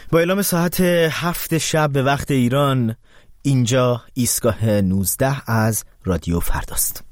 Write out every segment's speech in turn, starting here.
با اعلام ساعت 7 شب به وقت ایران، اینجا ایستگاه 19 از رادیو فرداست.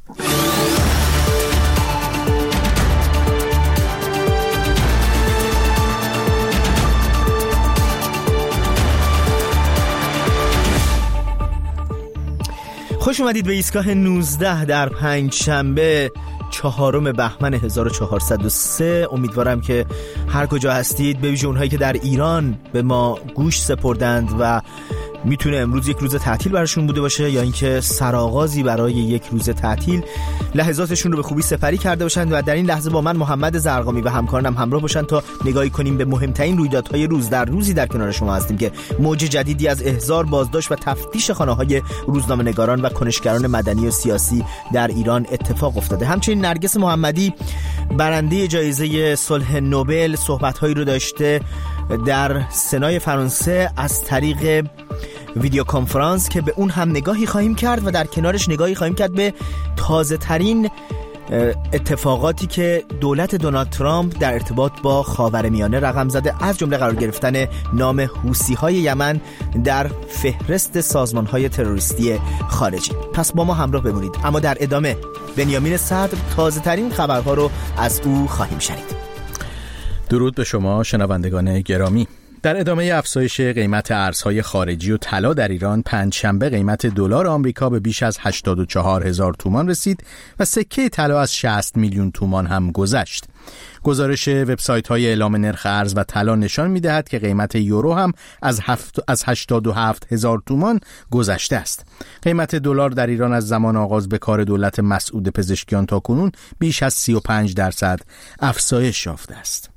خوش اومدید به ایستگاه 19 در پنجشنبه 4 بهمن 1403. امیدوارم که هر کجا هستید، به ویژه اونهایی که در ایران به ما گوش سپردند و میتونه امروز یک روز تعطیل براشون بوده باشه یا اینکه سرآغازی برای یک روز تعطیل، لحظاتشون رو به خوبی سپری کرده باشند و در این لحظه با من محمد زرقامی و همکارانم همراه باشن تا نگاهی کنیم به مهمترین رویدادهای روز. در روزی در کنار شما هستیم که موج جدیدی از احضار، بازداشت و تفتیش خانه‌های روزنامه‌نگاران و کنشگران مدنی و سیاسی در ایران اتفاق افتاده. همچنین نرگس محمدی، برنده جایزه صلح نوبل، صحبت‌هایی رو داشته در سنای فرانسه از طریق ویدیو کنفرانس که به اون هم نگاهی خواهیم کرد و در کنارش نگاهی خواهیم کرد به تازه ترین اتفاقاتی که دولت دونالد ترامپ در ارتباط با خاورمیانه رقم زده، از جمله قرار گرفتن نام حوثی‌های یمن در فهرست سازمان‌های تروریستی خارجی. پس با ما همراه بمونید، اما در ادامه بنیامین صدر تازه ترین خبرها رو از او خواهیم شنید. درود به شما شنوندگان گرامی. در ادامه افزایش قیمت ارزهای خارجی و طلا در ایران، پنجشنبه قیمت دلار آمریکا به بیش از 84,000 تومان رسید و سکه طلا از 60 میلیون تومان هم گذشت. گزارش وبسایت‌های اعلام نرخ ارز و طلا نشان می‌دهد که قیمت یورو هم از 87,000 تومان گذشته است. قیمت دلار در ایران از زمان آغاز به کار دولت مسعود پزشکیان تا کنون بیش از 35% افزایش یافته است.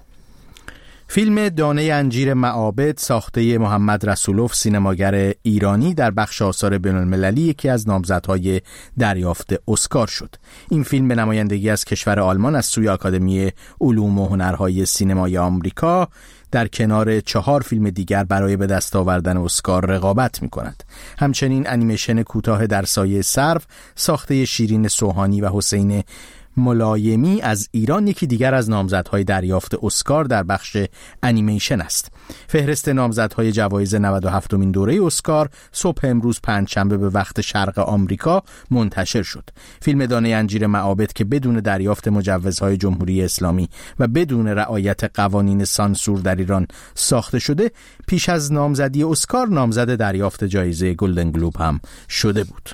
فیلم دانه انجیر معابد ساخته محمد رسولوف، سینماگر ایرانی، در بخش آثار بین‌المللی یکی از نامزدهای دریافت اسکار شد. این فیلم به نمایندگی از کشور آلمان از سوی آکادمی علوم و هنرهای سینمای آمریکا در کنار 4 فیلم دیگر برای به دست آوردن اسکار رقابت می‌کند. همچنین انیمیشن کوتاه در سایه سرو ساخته شیرین سوهانی و حسین ملایمی از ایران یکی دیگر از نامزدهای دریافت اسکار در بخش انیمیشن است. فهرست نامزدهای جوایز 97مین دوره اسکار صبح امروز پنجشنبه به وقت شرق آمریکا منتشر شد. فیلم دانه انجیر معابد که بدون دریافت مجوزهای جمهوری اسلامی و بدون رعایت قوانین سانسور در ایران ساخته شده، پیش از نامزدی اسکار نامزد دریافت جایزه گلدن گلوب هم شده بود.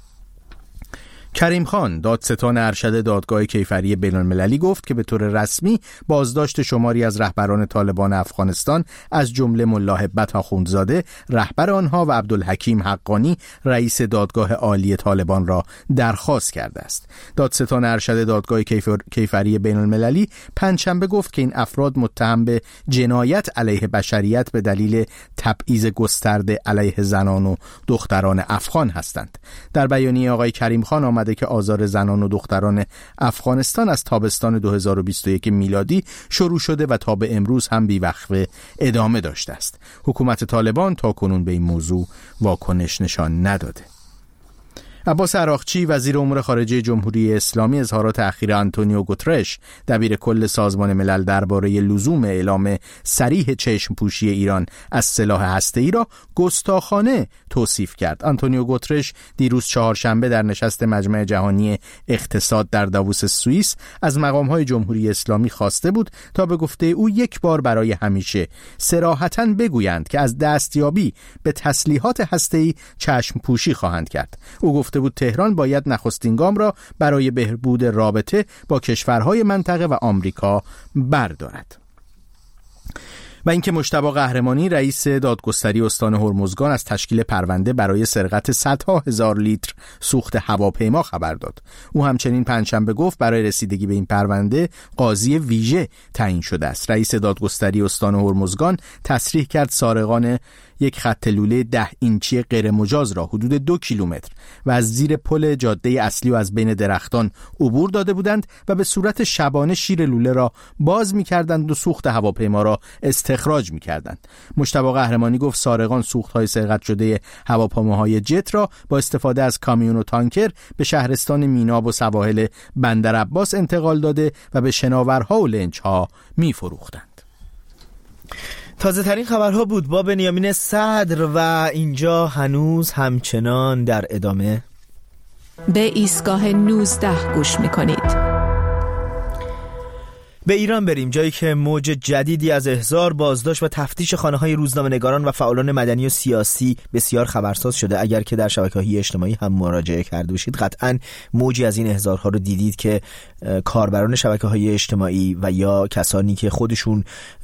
کریم خان، دادستان ارشد دادگاه کیفری بین‌المللی، گفت که به طور رسمی بازداشت شماری از رهبران طالبان افغانستان از جمله ملا هبت آخوندزاده رهبر آنها و عبدالحکیم حقانی رئیس دادگاه عالی طالبان را درخواست کرده است. دادستان ارشد دادگاه کیفری بین‌المللی پنجشنبه گفت که این افراد متهم به جنایت علیه بشریت به دلیل تبعیض گسترده علیه زنان و دختران افغان هستند. در بیانیه آقای کریم خان آمده که آزار زنان و دختران افغانستان از تابستان 2021 میلادی شروع شده و تا به امروز هم بی‌وقفه ادامه داشته است. حکومت طالبان تا کنون به این موضوع واکنش نشان نداده. عباس عراقچی، وزیر امور خارجه جمهوری اسلامی، اظهارات اخیر آنتونیو گوترش، دبیر کل سازمان ملل، درباره لزوم اعلام صریح چشم پوشی ایران از سلاح هسته‌ای را گستاخانه توصیف کرد. آنتونیو گوترش دیروز چهارشنبه در نشست مجمع جهانی اقتصاد در داووس سوئیس از مقام‌های جمهوری اسلامی خواسته بود تا به گفته او یک بار برای همیشه صراحتاً بگویند که از دستیابی به تسلیحات هسته‌ای چشم پوشی خواهند کرد. او گفته بود تهران باید نخستین گام را برای بهبود رابطه با کشورهای منطقه و آمریکا بردارد. و اینکه مجتبی قهرمانی، رئیس دادگستری استان هرمزگان، از تشکیل پرونده برای سرقت صدها هزار لیتر سوخت هواپیما خبر داد. او همچنین پنجشنبه گفت برای رسیدگی به این پرونده قاضی ویژه تعیین شده است. رئیس دادگستری استان هرمزگان تصریح کرد سارقان یک خط لوله 10 اینچی غیر مجاز را حدود 2 کیلومتر و از زیر پل جاده اصلی و از بین درختان عبور داده بودند و به صورت شبانه شیر لوله را باز می‌کردند و سوخت هواپیما را استخراج می‌کردند. مجتبی قهرمانی گفت سارقان سوخت‌های سرقت شده هواپیماهای جت را با استفاده از کامیون و تانکر به شهرستان میناب و سواحل بندر عباس انتقال داده و به شناورها و لنج‌ها می‌فروختند. تازه ترین خبرها بود با بنیامین صدر و اینجا هنوز همچنان در ادامه به ایستگاه 19 گوش میکنید. به ایران بریم، جایی که موج جدیدی از احضار، بازداشت و تفتیش خانه‌های روزنامه‌نگاران و فعالان مدنی و سیاسی بسیار خبرساز شده. اگر که در شبکه‌های اجتماعی هم مراجعه کرده باشید قطعاً موجی از این احضارها رو دیدید که کاربران شبکه‌های اجتماعی و یا کسانی که خودشون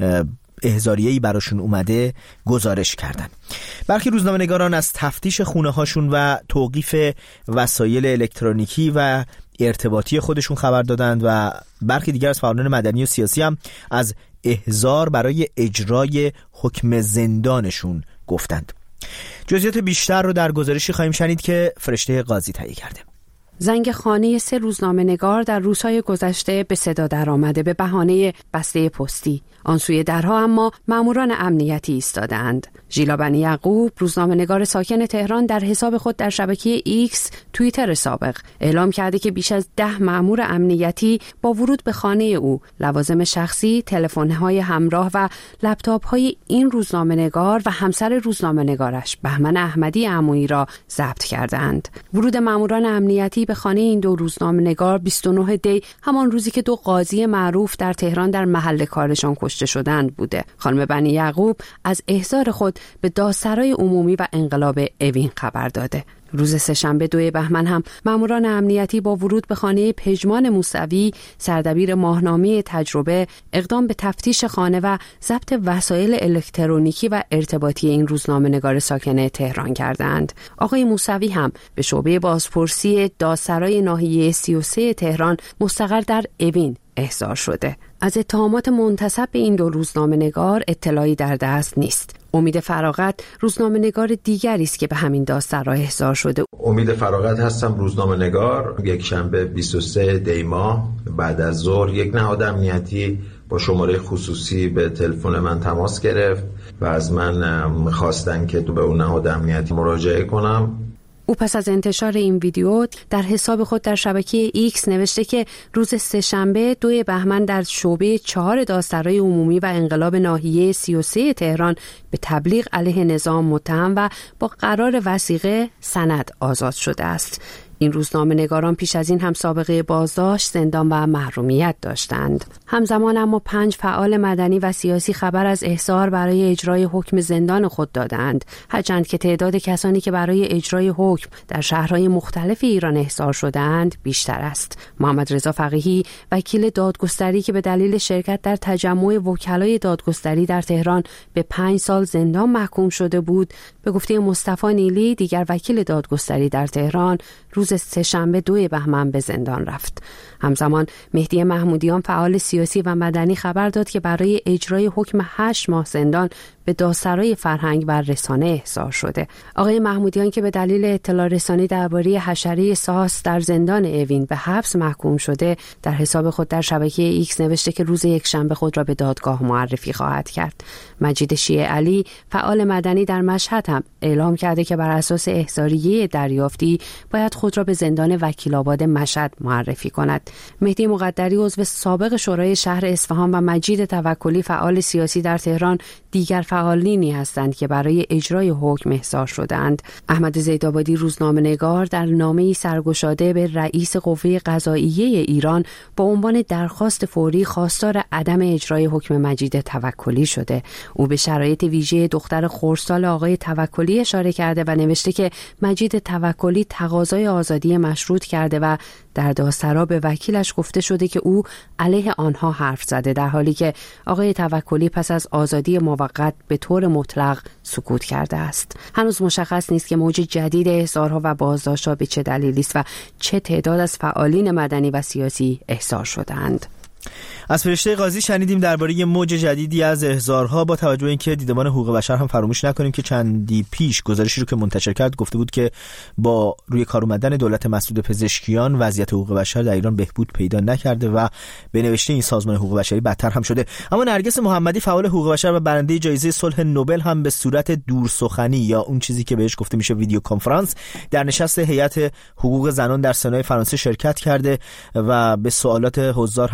احضاریه‌ای براشون اومده گزارش کردن. برخی روزنامه‌نگاران از تفتیش خونه‌هاشون و توقیف وسایل الکترونیکی و ارتباطی خودشون خبر دادند و برخی دیگر از فعالان مدنی و سیاسی هم از احضار برای اجرای حکم زندانشون گفتند. جزئیات بیشتر رو در گزارشی خواهیم شنید که فرشته قاضی تهیه کرده. زنگ خانه 3 روزنامه‌نگار در روزهای گذشته به صدا درآمده به بهانه بسته پستی. آن سوی درها اما ماموران امنیتی ایستادند. ژیلا بنی یعقوب، روزنامه‌نگار ساکن تهران، در حساب خود در شبکه ایکس توییتر سابق اعلام کرده که بیش از 10 مامور امنیتی با ورود به خانه او لوازم شخصی، تلفن‌های همراه و لپتاپ‌های این روزنامه‌نگار و همسر روزنامه‌نگارش بهمن احمدی عمویی را ضبط کردند. ورود ماموران امنیتی به خانه این دو روزنامه‌نگار 29 دی، همان روزی که 2 قاضی معروف در تهران در محل کارشان کشته شدند بوده. خانم بنی یعقوب از احضار خود به دادسرای عمومی و انقلاب اوین خبر داده. روز سه‌شنبه 2 بهمن هم ماموران امنیتی با ورود به خانه پژمان موسوی، سردبیر ماهنامه تجربه، اقدام به تفتیش خانه و ضبط وسایل الکترونیکی و ارتباطی این روزنامه‌نگار ساکن تهران کردند. آقای موسوی هم به شعبه بازپرسی دادسرای ناحیه 33 تهران مستقر در اوین احضار شده. از اتهامات منتسب به این 2 روزنامه‌نگار اطلاعی در دست نیست. امید فراغت روزنامه‌نگار دیگری است که به همین دادسرا احضار شده. امید فراغت هستم، روزنامه‌نگار. یک شنبه 23 دی ماه بعد از ظهر یک نهاد امنیتی با شماره خصوصی به تلفن من تماس گرفت و از من خواستن که به اون نهاد امنیتی مراجعه کنم. او پس از انتشار این ویدیو در حساب خود در شبکه ایکس نوشته که روز سه‌شنبه 2 بهمن در شعبه 4 دادسرای عمومی و انقلاب ناحیه 33 تهران به تبلیغ علیه نظام متهم و با قرار وثیقه سند آزاد شده است. این روزنامه‌نگاران پیش از این هم سابقه بازداشت، زندان و محرومیت داشتند. همزمان اما 5 فعال مدنی و سیاسی خبر از احضار برای اجرای حکم زندان خود دادند، هرچند که تعداد کسانی که برای اجرای حکم در شهرهای مختلف ایران احضار شدند بیشتر است. محمد رضا فقیهی، وکیل دادگستری که به دلیل شرکت در تجمع وکلای دادگستری در تهران به 5 سال زندان محکوم شده بود، به گفته مصطفی نیلی، دیگر وکیل دادگستری در تهران، روز سه‌شنبه 2 بهمن به زندان رفت. همزمان مهدی محمودیان، فعال سیاسی و مدنی، خبر داد که برای اجرای حکم 8 ماه زندان به دادسرای فرهنگ و رسانه احضار شده. آقای محمودیان که به دلیل اطلاع رسانی درباره حشره ساس در زندان اوین به حبس محکوم شده، در حساب خود در شبکه ایکس نوشته که روز یکشنبه خود را به دادگاه معرفی خواهد کرد. مجید شیعه علی، فعال مدنی در مشهد، هم اعلام کرده که بر اساس احضاریه دریافتی باید خود را به زندان وکیل‌آباد مشهد معرفی کند. مهدی مقدری، عضو سابق شورای شهر اصفهان، و مجید توکلی، فعال سیاسی در تهران، دیگر فعالینی هستند که برای اجرای حکم احضار شدند. احمد زیدآبادی، روزنامه‌نگار، در نامه‌ای سرگشاده به رئیس قوه قضاییه ایران با عنوان درخواست فوری خواستار عدم اجرای حکم مجید توکلی شده. او به شرایط ویژه دختر خردسال آقای توکلی اشاره کرده و نوشته که مجید توکلی تقاضای آزادی مشروط کرده و در دادسرا به وکیلش گفته شده که او علیه آنها حرف زده، در حالی که آقای توکلی پس از آزادی موقت به طور مطلق سکوت کرده است. هنوز مشخص نیست که موج جدید احضارها و بازداشت‌ها به چه دلیلی است و چه تعداد از فعالین مدنی و سیاسی احضار شدند. از فرشته قاضی شنیدیم درباره موج جدیدی از احضارها، با توجه به اینکه دیدبان حقوق بشر هم فراموش نکنیم که چندی پیش گزارشی رو که منتشر کرد گفته بود که با روی کار اومدن دولت مسعود پزشکیان وضعیت حقوق بشر در ایران بهبود پیدا نکرده و به نوشته این سازمان حقوق بشری بدتر هم شده. اما نرگس محمدی، فعال حقوق بشر و برنده جایزه صلح نوبل، هم به صورت دورسخنی یا اون چیزی که بهش گفته میشه ویدیو کنفرانس در نشست هیئت حقوق زنان در سنای فرانسه شرکت کرده و به سوالات حضار هم پاسخ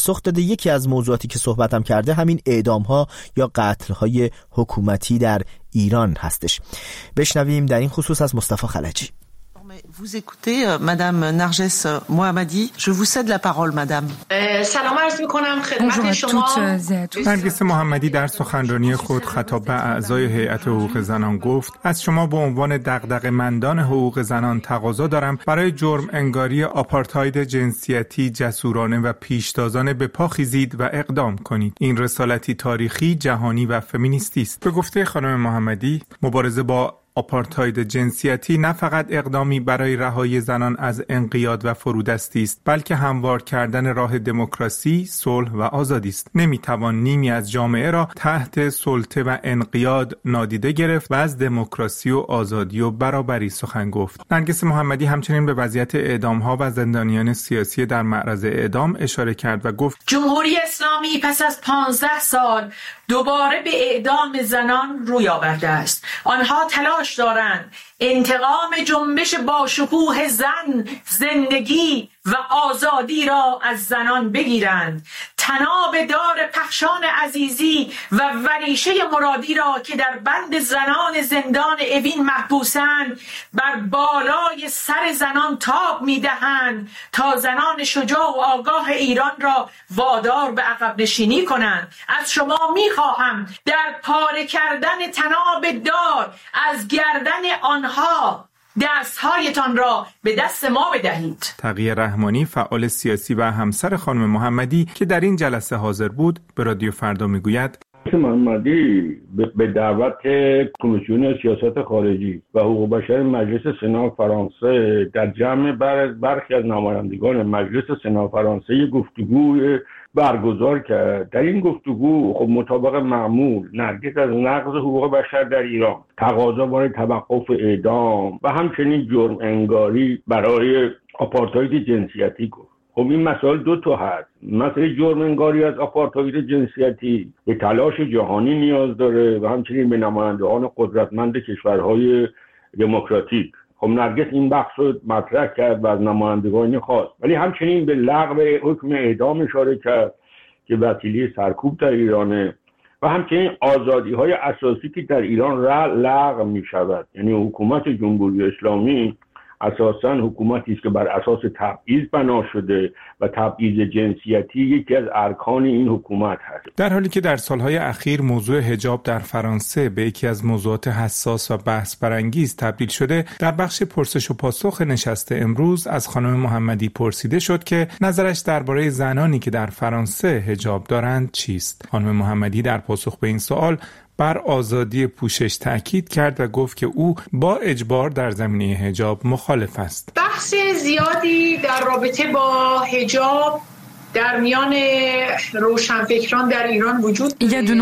پاسخ داده یکی از موضوعاتی که صحبتم کرده همین اعدام‌ها یا قتل‌های حکومتی در ایران هستش. بشنویم در این خصوص از مصطفی خلجی. Vous écoutez Madame Narges Mohammadi. Je vous cède la parole, Madame. سلام عرض می‌کنم خدمت شما. نرگس محمدی در سخنرانی خود خطاب به اعضای هیئت حقوق زنان گفت: از شما به عنوان دغدغه‌مندان حقوق زنان تقاضا دارم برای جرم انگاری آپارتاید جنسیتی جسورانه و پیشتازانه به پا خیزید و اقدام کنید. این رسالتی تاریخی، جهانی و فمینیستی است. به گفته خانم محمدی، مبارزه با آپارتاید جنسیتی نه فقط اقدامی برای رهایی زنان از انقیاد و فرودستی است، بلکه هموار کردن راه دموکراسی، صلح و آزادی است. نمیتوان نیمی از جامعه را تحت سلطه و انقیاد نادیده گرفت و از دموکراسی و آزادی و برابری سخن گفت. نرگس محمدی همچنین به وضعیت اعدام‌ها و زندانیان سیاسی در معرض اعدام اشاره کرد و گفت: جمهوری اسلامی پس از 15 سال دوباره به اعدام زنان روی آورده است. آنها تلاش دارند انتقام جنبش باشکوه زن، زندگی و آزادی را از زنان بگیرند. طناب دار پخشان عزیزی و وریشه مرادی را که در بند زنان زندان اوین محبوسند بر بالای سر زنان تاب می‌دهند تا زنان شجاع و آگاه ایران را وادار به عقب نشینی کنند. از شما می‌خواهم در پاره کردن طناب دار از گردن آنها دستهایتان را به دست ما بدهید. تقی رحمانی، فعال سیاسی و همسر خانم محمدی که در این جلسه حاضر بود، به رادیو فردا میگوید: محمدی به دعوت کمیسیون سیاست خارجی و حقوق بشر مجلس سنا فرانسه در جمع برخی از نمایندگان مجلس سنا فرانسه گفتگو برگزار کرد. در این گفتگو خب مطابق معمول نرگس از نقض حقوق بشر در ایران، تقاضا برای توقف اعدام و همچنین جرم انگاری برای آپارتاید جنسیتی گفت. خب این مسائل دو تا هست. مسئله جرم انگاری از آپارتاید جنسیتی به تلاش جهانی نیاز داره و همچنین به نمایندگان قدرتمند کشورهای دموکراتیک. خب نرگس این بحث رو مطرح کرد و از نمایندگان خواست، ولی همچنین به لغو حکم اعدام اشاره کرد که وسیله سرکوب در ایرانه و همچنین آزادی‌های اساسی که در ایران لغو می‌شود. یعنی حکومت جمهوری اسلامی اساساً حکومتی است که بر اساس تبعیض بنا شده و تبعیض جنسیتی یکی از ارکان این حکومت هست. در حالی که در سالهای اخیر موضوع حجاب در فرانسه به یکی از موضوعات حساس و بحث برانگیز تبدیل شده، در بخش پرسش و پاسخ نشست امروز از خانم محمدی پرسیده شد که نظرش درباره زنانی که در فرانسه حجاب دارند چیست. خانم محمدی در پاسخ به این سوال بر آزادی پوشش تأکید کرد و گفت که او با اجبار در زمینه حجاب مخالف است. بحث زیادی در رابطه با حجاب در میان روشنفکران در ایران وجود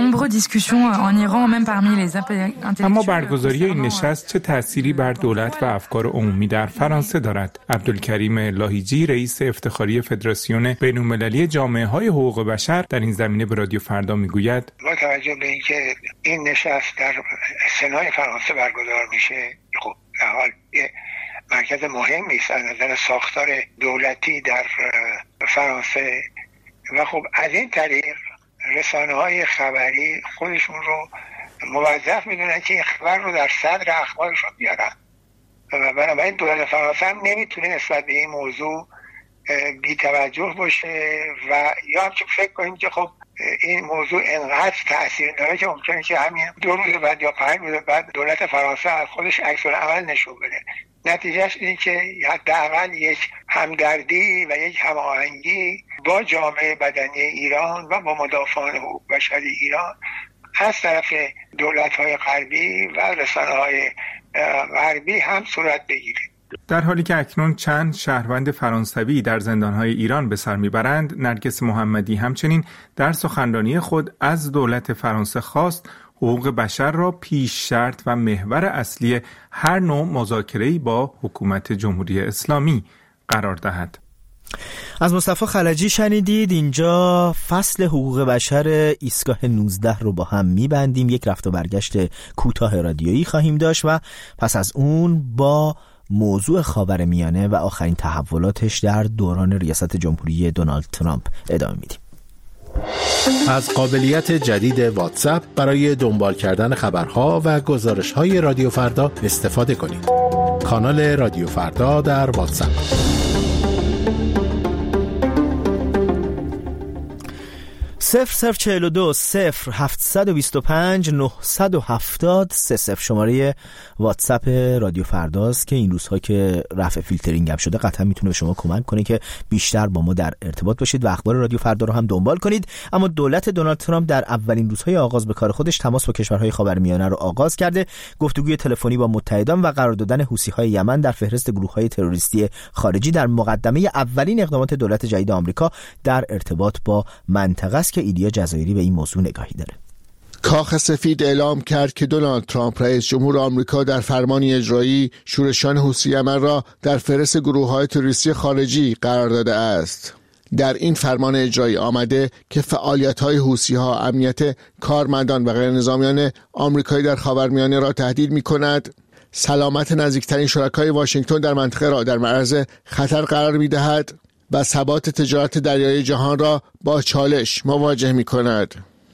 اما برگزاری این نشست چه تأثیری بر دولت و افکار عمومی در فرانسه دارد؟ عبدالکریم لاهیجی، رئیس افتخاری فدراسیون بین‌المللی جامعه‌های حقوق بشر، در این زمینه به رادیو فردا میگوید: با توجه به اینکه این نشست در سنای فرانسه برگزار میشه، خب در حال مرکز مهمی است از نظر ساختار دولتی در فرانسه و خب از این طریق رسانه‌های خبری خودشون رو موظف میدونن که این خبر رو در صدر اخبارشون بیارن و بنابراین دولت فرانسه هم نمیتونه نسبت به این موضوع بی توجه باشه و یا همچنین فکر کنیم که خب این موضوع انقدر تأثیر داره که ممکنه که همین 2 روز بعد یا 5 روز بعد دولت فرانسه از خودش عکس‌العمل نشون بده. نتیجهش اینه که حداقل یک همدردی و یک هماهنگی با جامعه بدنی ایران و با مدافعان حقوق بشر ایران از طرف دولت‌های غربی و رسانه‌های غربی هم صورت بگیره. در حالی که اکنون چند شهروند فرانسوی در زندانهای ایران به سر میبرند، نرگس محمدی همچنین در سخنرانی خود از دولت فرانسه خواست حقوق بشر را پیش شرط و محور اصلی هر نوع مذاکره‌ای با حکومت جمهوری اسلامی قرار دهد. از مصطفی خلجی شنیدید. اینجا فصل حقوق بشر ایستگاه 19 رو با هم میبندیم. یک رفت و برگشت کوتاه رادیویی خواهیم داشت و پس از اون با موضوع خاورمیانه و آخرین تحولاتش در دوران ریاست جمهوری دونالد ترامپ ادامه میدیم. از قابلیت جدید واتساپ برای دنبال کردن خبرها و گزارش‌های رادیو فردا استفاده کنید. کانال رادیو فردا در واتساپ. 0042 0725 970 30 شماره واتساپ رادیو فرداست که این روزها که رفع فیلترینگ هم شده قطعا میتونه به شما کمک کنه که بیشتر با ما در ارتباط باشید و اخبار رادیو فردا رو هم دنبال کنید. اما دولت دونالد ترامپ در اولین روزهای آغاز به کار خودش تماس با کشورهای خاورمیانه رو آغاز کرده. گفتگوی تلفنی با متحدان و قرار دادن حوثی‌های یمن در فهرست گروه‌های تروریستی خارجی در مقدمه اولین اقدامات دولت جدید آمریکا در ارتباط با منطقه است که ایلیا جزایری به این موضوع نگاهی داره. کاخ سفید اعلام کرد که دونالد ترامپ رئیس جمهور آمریکا در فرمانی اجرایی شورشان حوثی یمن را در فهرست گروه‌های تروریستی خارجی قرار داده است. در این فرمان اجرایی آمده که فعالیت‌های حوثی‌ها امنیت کارمندان و غیرنظامیان آمریکایی در خاورمیانه را تهدید می‌کند، سلامت نزدیکترین شرکای واشنگتن در منطقه را در معرض خطر قرار می‌دهد و ثبات تجارت دریایی جهان را با چالش مواجه می‌کند.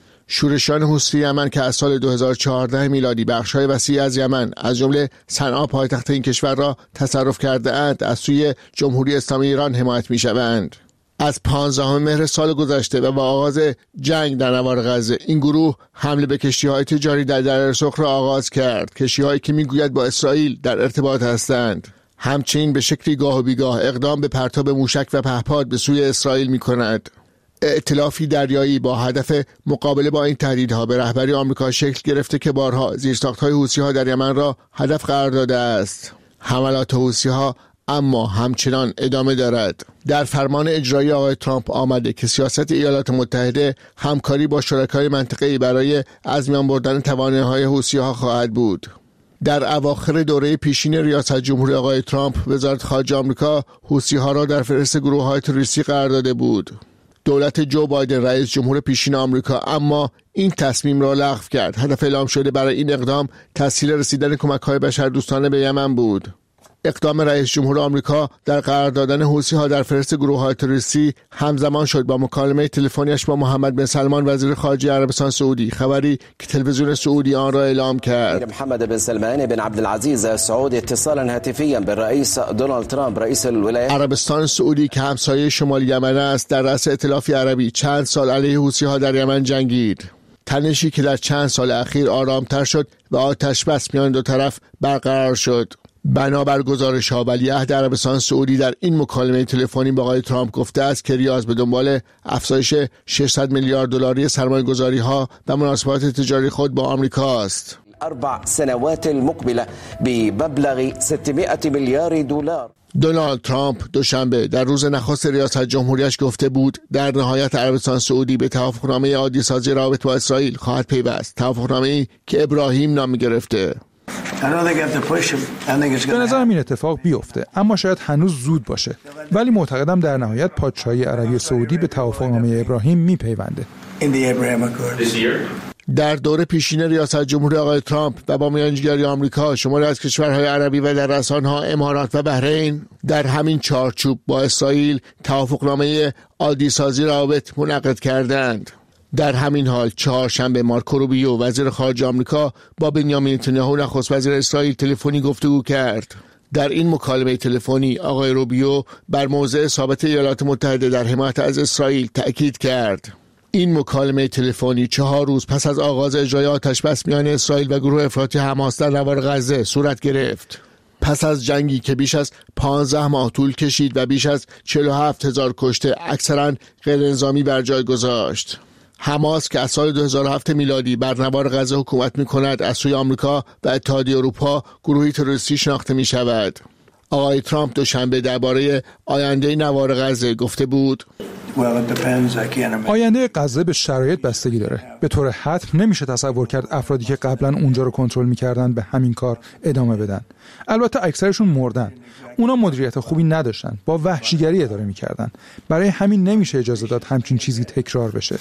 شورشان حوثی یمن که از سال 2014 میلادی بخش‌های وسیعی از یمن از جمله صنعا پایتخت این کشور را تصرف کرده‌اند، از سوی جمهوری اسلامی ایران حمایت می‌شوند. از 15 مهر سال گذشته و با آغاز جنگ در نوار غزه این گروه حمله به کشتی‌های تجاری در دریای سرخ را آغاز کرد، کشتی‌هایی که می‌گوید با اسرائیل در ارتباط هستند. همچنین به شکلی گاه و بیگاه اقدام به پرتاب موشک و پهپاد به سوی اسرائیل می‌کند. ائتلافی دریایی با هدف مقابله با این تهدیدها به رهبری آمریکا شکل گرفته که بارها زیرساخت‌های حوثی‌ها در یمن را هدف قرار داده است. حملات حوثی‌ها اما همچنان ادامه دارد. در فرمان اجرایی آقای ترامپ آمده که سیاست ایالات متحده همکاری با شرکای منطقه‌ای برای از میان بردن توانایی‌های حوثی‌ها خواهد بود. در اواخر دوره پیشین ریاست جمهوری آقای ترامپ وزارت خارجه آمریکا حوثی‌ها را در فهرست گروه‌های تروریستی قرار داده بود. دولت جو بایدن رئیس جمهور پیشین آمریکا اما این تصمیم را لغو کرد. هدف اعلام شده برای این اقدام تسهیل رسیدن کمک‌های بشردوستانه به یمن بود. اقدام رئیس جمهور آمریکا در قرار دادن حوثی‌ها در فهرست گروه‌های تروریستی همزمان شد با مکالمه تلفنیش با محمد بن سلمان وزیر خارجه عربستان سعودی، خبری که تلویزیون سعودی آن را اعلام کرد. محمد بن سلمان بن عبد العزيز السعودي اتصالا هاتفيا بالرئيس دونالد ترامپ رئیس الولايات. عربستان سعودی که همسایه شمال یمن است در رأس ائتلافی عربی چند سال علیه حوثی‌ها در یمن جنگید. تنشی که در چند سال اخیر آرامتر شد و آتش بس میان دو طرف برقرار شد. بنابر گزارش‌ها ولیعهد عربستان سعودی در این مکالمه تلفنی با آقای ترامپ گفته است که ریاض به دنبال افزایش 600 میلیارد دلاری سرمایه‌گذاری‌ها و مناسبات تجاری خود با آمریکا است. 4 سنوات المقبلة بمبلغ 600 میلیارد دلار. دونالد ترامپ دوشنبه در روز نخست ریاست جمهوریش گفته بود در نهایت عربستان سعودی به توافقنامه عادی سازی روابط با اسرائیل خواهد پیوست، توافقنامه‌ای که ابراهیم نام گرفته. به نظرم این اتفاق بیفته، اما شاید هنوز زود باشه، ولی معتقدم در نهایت پادشاهی عربی سعودی به توافقنامه ابراهیم میپیونده. در دوره پیشین ریاست جمهوری آقای ترامپ و با میانجیگری آمریکا شماری از کشورهای عربی و در رأس آنها امارات و بحرین در همین چارچوب با اسرائیل توافقنامه عادی سازی روابط منعقد کردند. در همین حال چهارشنبه مارکو روبیو وزیر خارجه آمریکا با بنیامین نتانیاهو نخست وزیر اسرائیل تلفنی گفتگو کرد. در این مکالمه تلفنی آقای روبیو بر موضع ثابت ایالات متحده در حمایت از اسرائیل تأکید کرد. این مکالمه تلفنی 4 روز پس از آغاز اجرای آتش‌بس میان اسرائیل و گروه افراطی حماس در نوار غزه صورت گرفت. پس از جنگی که بیش از 15 ماه طول کشید و بیش از 47,000 کشته اکثرا غیرنظامی بر جای گذاشت. حماس که از سال 2007 میلادی بر نوار غزه حکومت می‌کند از سوی آمریکا و اتحادیه اروپا گروهی تروریستی شناخته می‌شود. آقای ترامپ دوشنبه درباره آینده نوار غزه گفته بود آینده غزه به شرایط بستگی داره. به طور حتم نمیشه تصور کرد افرادی که قبلا اونجا رو کنترل می‌کردن به همین کار ادامه بدن. البته اکثرشون مردن. اونا مدیریت خوبی نداشتن، با وحشیگری اداره می‌کردن. برای همین نمیشه اجازه داد همچین چیزی تکرار بشه.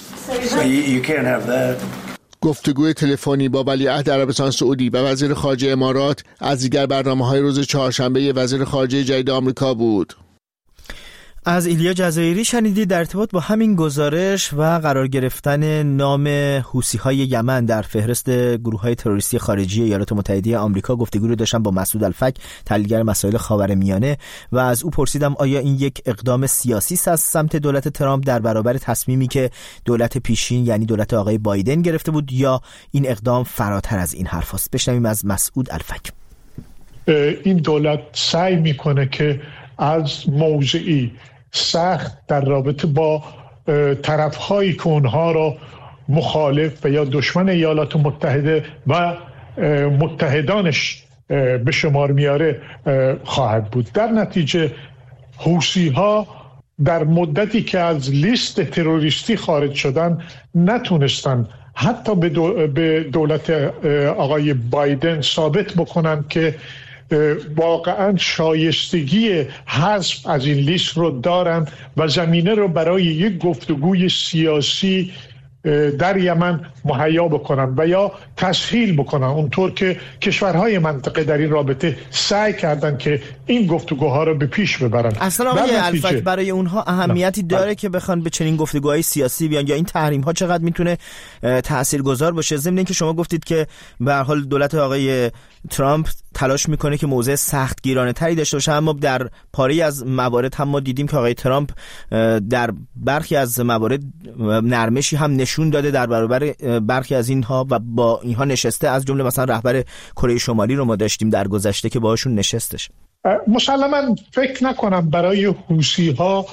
گفتگوی تلفنی با ولیعهد عربستان سعودی و وزیر خارجه امارات از دیگر برنامه‌های روز چهارشنبه وزیر خارجه جدید آمریکا بود. از ایلیا جزایری شنیدید در ارتباط با همین گزارش و قرار گرفتن نام حوثی‌های یمن در فهرست گروه‌های تروریستی خارجی ایالات متحده آمریکا گفتگو رو داشتم با مسعود الفک، تحلیلگر مسائل خاورمیانه، و از او پرسیدم آیا این یک اقدام سیاسی است از سمت دولت ترامپ در برابر تصمیمی که دولت پیشین یعنی دولت آقای بایدن گرفته بود، یا این اقدام فراتر از این حرف است. بشنویم از مسعود الفک. این دولت سعی میکنه که از موضعی سخت در رابطه با طرف‌هایی که اونها را مخالف و یا دشمن ایالات متحده و متحدانش به شمار میاره خواهد بود. در نتیجه حوثی‌ها در مدتی که از لیست تروریستی خارج شدن نتونستن حتی به دولت آقای بایدن ثابت بکنن که واقعا شایستگی حذف از این لیست رو دارن و زمینه رو برای یک گفتگوی سیاسی در یمن مهیا بکنن و یا تسهیل بکنن، اونطور که کشورهای منطقه در این رابطه سعی کردن که این گفتگوها رو به پیش ببرن. اصلا آقای الفک برای اونها اهمیتی داره که بخوان به چنین گفتگوهای سیاسی بیان، یا این تحریم ها چقدر میتونه تاثیرگذار باشه؟ ضمن اینکه شما گفتید که به هر حال دولت آقای ترامپ تلاش میکنه که موضع سخت گیرانه تری داشته باشه، اما در پاری از موارد هم ما دیدیم که آقای ترامپ در برخی از موارد نرمشی هم نشون داده در برابر برخی از اینها و با اینها نشسته. از جمله مثلا رهبر کره شمالی رو ما داشتیم در گذشته که باهاشون نشستش. مسلماً فکر نکنم برای حوثی‌ها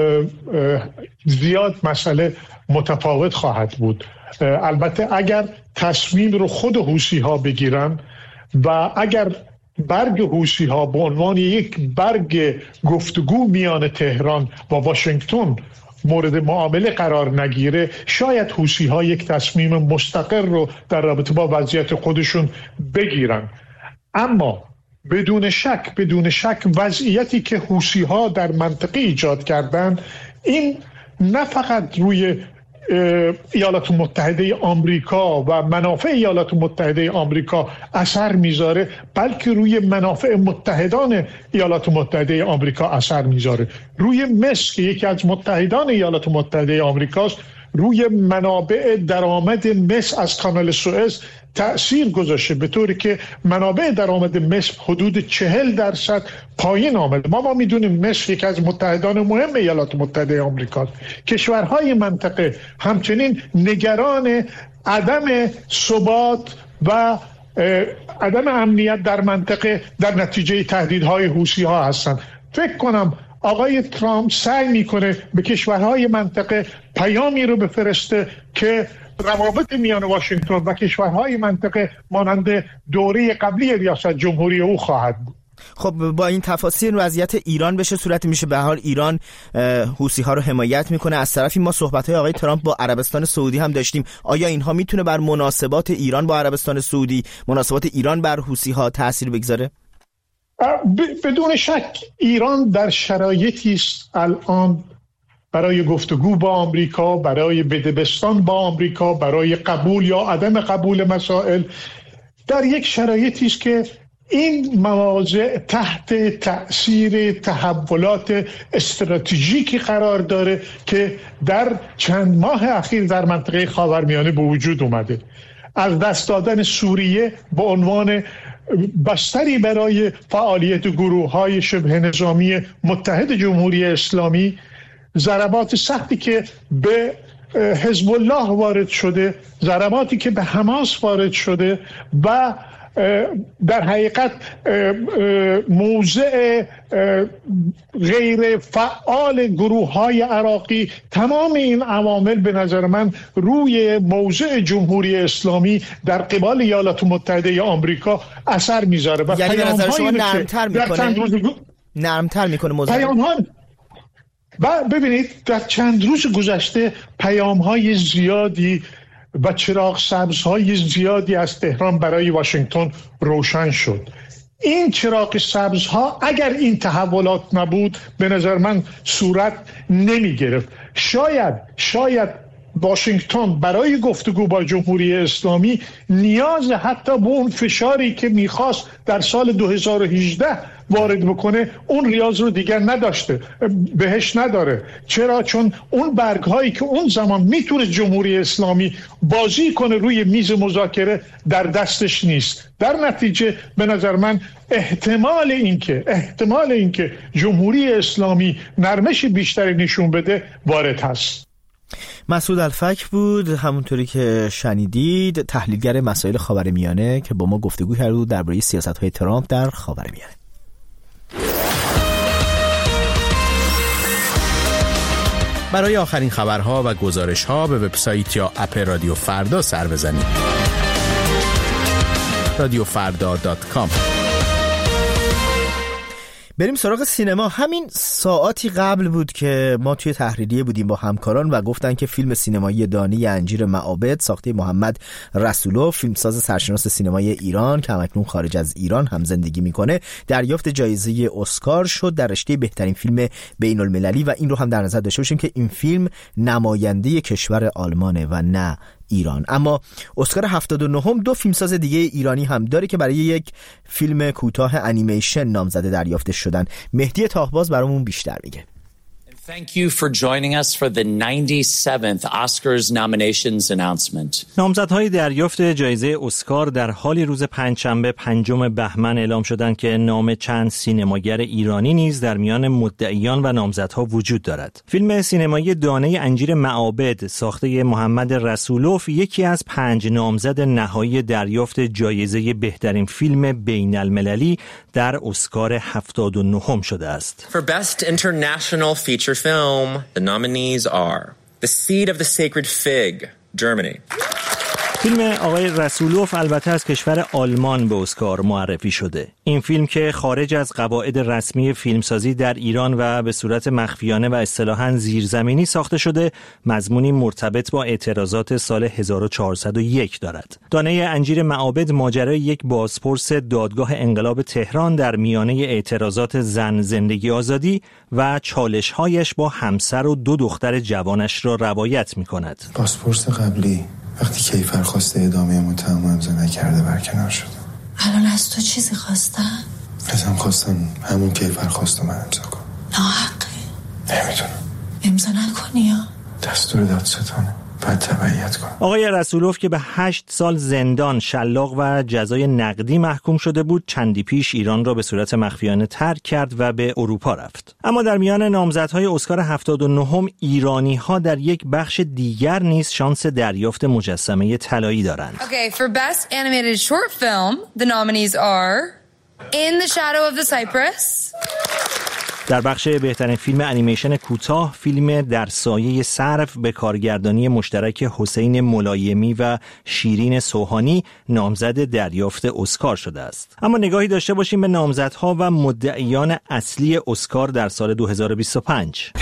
زیاد مسئله متفاوت خواهد بود. البته اگر تصمیم رو خود حوثی‌ها بگیرن و اگر برگ حوثی‌ها به عنوان یک برگ گفتگو میان تهران و واشنگتن مورد معامله قرار نگیره، شاید حوثی‌ها یک تصمیم مستقر رو در رابطه با وضعیت خودشون بگیرن. اما بدون شک وضعیتی که حوثی‌ها در منطقه ایجاد کردن، این نه فقط روی ایالات متحده آمریکا و منافع ایالات متحده آمریکا اثر میذاره، بلکه روی منافع متحدان ایالات متحده آمریکا اثر میذاره. روی مصر که یکی از متحدان ایالات متحده آمریکاست، روی منابع درآمد مصر از کانال سوئز تأثیر گذاشته، به طوری که منابع درآمد مصر حدود 40% پایین آمده. ما میدونیم مصر یکی از متحدان مهم ایالات متحده آمریکاست. کشورهای منطقه همچنین نگران عدم ثبات و عدم امنیت در منطقه در نتیجه تهدیدهای حوثی‌ها هستند. فکر کنم آقای ترامپ سعی میکنه به کشورهای منطقه پیامی رو بفرسته که روابط میان واشنگتن و کشورهای منطقه مانند دوره قبلی ریاست جمهوری او خواهد بود. خب با این تفاصیل وضعیت ایران بشه صورت میشه. به حال ایران حوثی‌ها رو حمایت میکنه. از طرفی ما صحبت‌های آقای ترامپ با عربستان سعودی هم داشتیم. آیا اینها میتونه بر مناسبات ایران با عربستان سعودی، مناسبات ایران بر حوثی‌ها تأثیر بگذاره؟ بدون شک ایران در شرایطی است الان برای گفتگو با آمریکا، برای بدبستان با آمریکا، برای قبول یا عدم قبول مسائل، در یک شرایطی است که این مواضع تحت تأثیر تحولات استراتژیکی قرار داره که در چند ماه اخیر در منطقه خاورمیانه به وجود اومده. از دست دادن سوریه به عنوان بستری برای فعالیت گروه‌های شبه نظامی متحد جمهوری اسلامی، ضربات سختی که به حزب الله وارد شده، ضرباتی که به حماس وارد شده و در حقیقت موضع غیر فعال گروه‌های عراقی، تمام این عوامل به نظر من روی موضع جمهوری اسلامی در قبال ایالات متحده آمریکا اثر میذاره و یعنی به نظر شما نرمتر میکنه موضوع. و ببینید در چند روز گذشته پیام‌های زیادی و چراغ سبزهای زیادی از تهران برای واشنگتن روشن شد. این چراغ سبزها اگر این تحولات نبود به نظر من صورت نمی گرفت. شاید واشنگتن برای گفتگو با جمهوری اسلامی نیاز حتی به اون فشاری که میخواست در سال 2018 وارد بکنه اون ریاض رو دیگر نداشته، بهش نداره. چرا؟ چون اون برگ هایی که اون زمان میتونه جمهوری اسلامی بازی کنه روی میز مذاکره در دستش نیست. در نتیجه به نظر من احتمال اینکه جمهوری اسلامی نرمش بیشتری نشون بده وارد هست. مسعود الفک بود، همونطوری که شنیدید، تحلیلگر مسائل خاورمیانه که با ما گفتگو کرد بود درباره سیاست‌های ترامپ در خاورمیانه. برای آخرین خبرها و گزارش‌ها به وبسایت یا اپ رادیو فردا سر بزنید. radiofarda.com. بریم سراغ سینما. همین ساعاتی قبل بود که ما توی تحریریه بودیم با همکاران و گفتن که فیلم سینمایی دانه انجیر معابد ساخته محمد رسولوف، فیلمساز سرشناس سینمای ایران که همکنون خارج از ایران هم زندگی میکنه، دریافت جایزه اسکار شد در رشته بهترین فیلم بین المللی و این رو هم در نظر داشته باشیم که این فیلم نماینده کشور آلمانه و نه ایران. اما اسکار 79 دو فیلمساز دیگه ایرانی هم داره که برای یک فیلم کوتاه انیمیشن نامزده دریافت شدن. مهدی تاهباز برامون بیشتر میگه. Thank you for joining us for the 97th Oscars nominations announcement. نامزدهای دریافت جایزه اسکار در حالی روز پنجشنبه 5 بهمن اعلام شدند که نام چند سینماگر ایرانی نیز در میان مدعیان و نامزدها وجود دارد. فیلم سینمایی دانه انجیر معابد ساخته محمد رسولوف یکی از 5 نامزد نهایی دریافت جایزه بهترین فیلم بین المللی در اسکار 79 شده است. For Best International Feature Film, the nominees are The Seed of the Sacred Fig, Germany. فیلم آقای رسولوف البته از کشور آلمان به اسکار معرفی شده. این فیلم که خارج از قواعد رسمی فیلمسازی در ایران و به صورت مخفیانه و اصطلاحاً زیرزمینی ساخته شده، مضمونی مرتبط با اعتراضات سال 1401 دارد. دانه انجیر معابد ماجرای یک بازپرس دادگاه انقلاب تهران در میانه اعتراضات زن، زندگی، آزادی و چالش‌هایش با همسر و 2 دختر جوانش را روایت می‌کند. بازپرس قبلی وقتی کیفر خواسته ادامه متهم امضا نکرده برکنار شده. الان از تو چیزی خواستن؟ ازم خواستن همون کیفر خواست و من امضا کن. ناحقه. نمیتونم. امضا نکنی یا؟ دستور دادستانه. باید تبعیت کنم. آقای رسولوف که به 8 سال زندان، شلاق و جزای نقدی محکوم شده بود، چندی پیش ایران را به صورت مخفیانه ترک کرد و به اروپا رفت. اما در میان نامزدهای اسکار 79 ایرانی‌ها در یک بخش دیگر نیز شانس دریافت مجسمه طلایی دارند. Okay, for best animated short film, the nominees are In the Shadow of the Cypress. در بخش بهترین فیلم انیمیشن کوتاه، فیلم در سایه سرف به کارگردانی مشترک حسین ملایمی و شیرین سوهانی نامزد دریافت اسکار شده است. اما نگاهی داشته باشیم به نامزدها و مدعیان اصلی اسکار در سال 2025.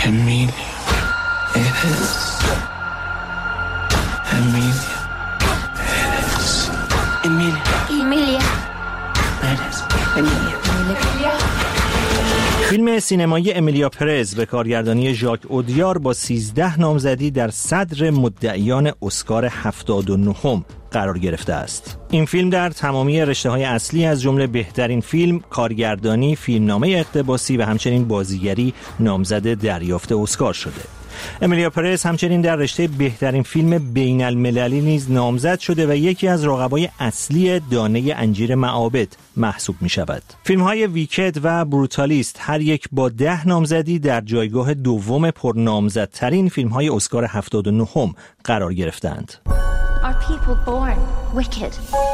فیلم سینمایی امیلیا پرز به کارگردانی ژاک اودیار با 13 نامزدی در صدر مدعیان اسکار 79 قرار گرفته است. این فیلم در تمامی رشته‌های اصلی از جمله بهترین فیلم، کارگردانی، فیلمنامه اقتباسی و همچنین بازیگری نامزد دریافت اسکار شده. امیلیا پرز همچنین در رشته بهترین فیلم بین المللی نیز نامزد شده و یکی از رقبای اصلی دانه انجیر معابد محسوب می شود. فیلم های ویکد و بروتالیست هر یک با 10 نامزدی در جایگاه دوم پرنامزدترین فیلم های اسکار 79 قرار گرفتند. Are people born wicked?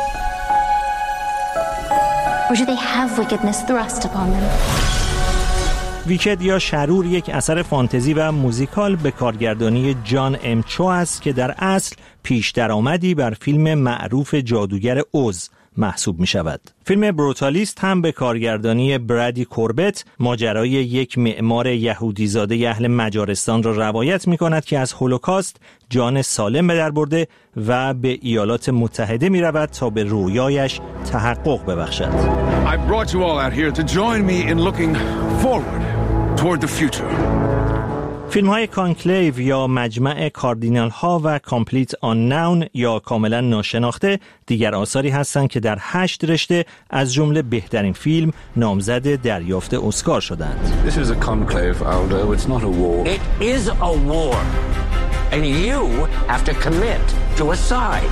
Or do they have wickedness thrust upon them? ویکد یا شرور یک اثر فانتزی و موزیکال به کارگردانی جان ام چو است که در اصل پیش درآمدی بر فیلم معروف جادوگر اوز محسوب می شود. فیلم بروتالیست هم به کارگردانی برادی کوربت ماجرای یک معمار یهودی زاده اهل مجارستان را روایت می کند که از هولوکاست جان سالم به در برده و به ایالات متحده می رود تا به رویایش تحقق ببخشد. I brought you all out here to join me in looking forward toward the future. فیلم های کانکلیو یا مجمع کاردینال ها و کامپلیت آننون یا کاملا ناشناخته دیگر آثاری هستند که در 8 رشته از جمله بهترین فیلم نامزد دریافت اسکار شدند. This is a conclave, Aldo. It's not a war. It is a war. And you have to commit to a side.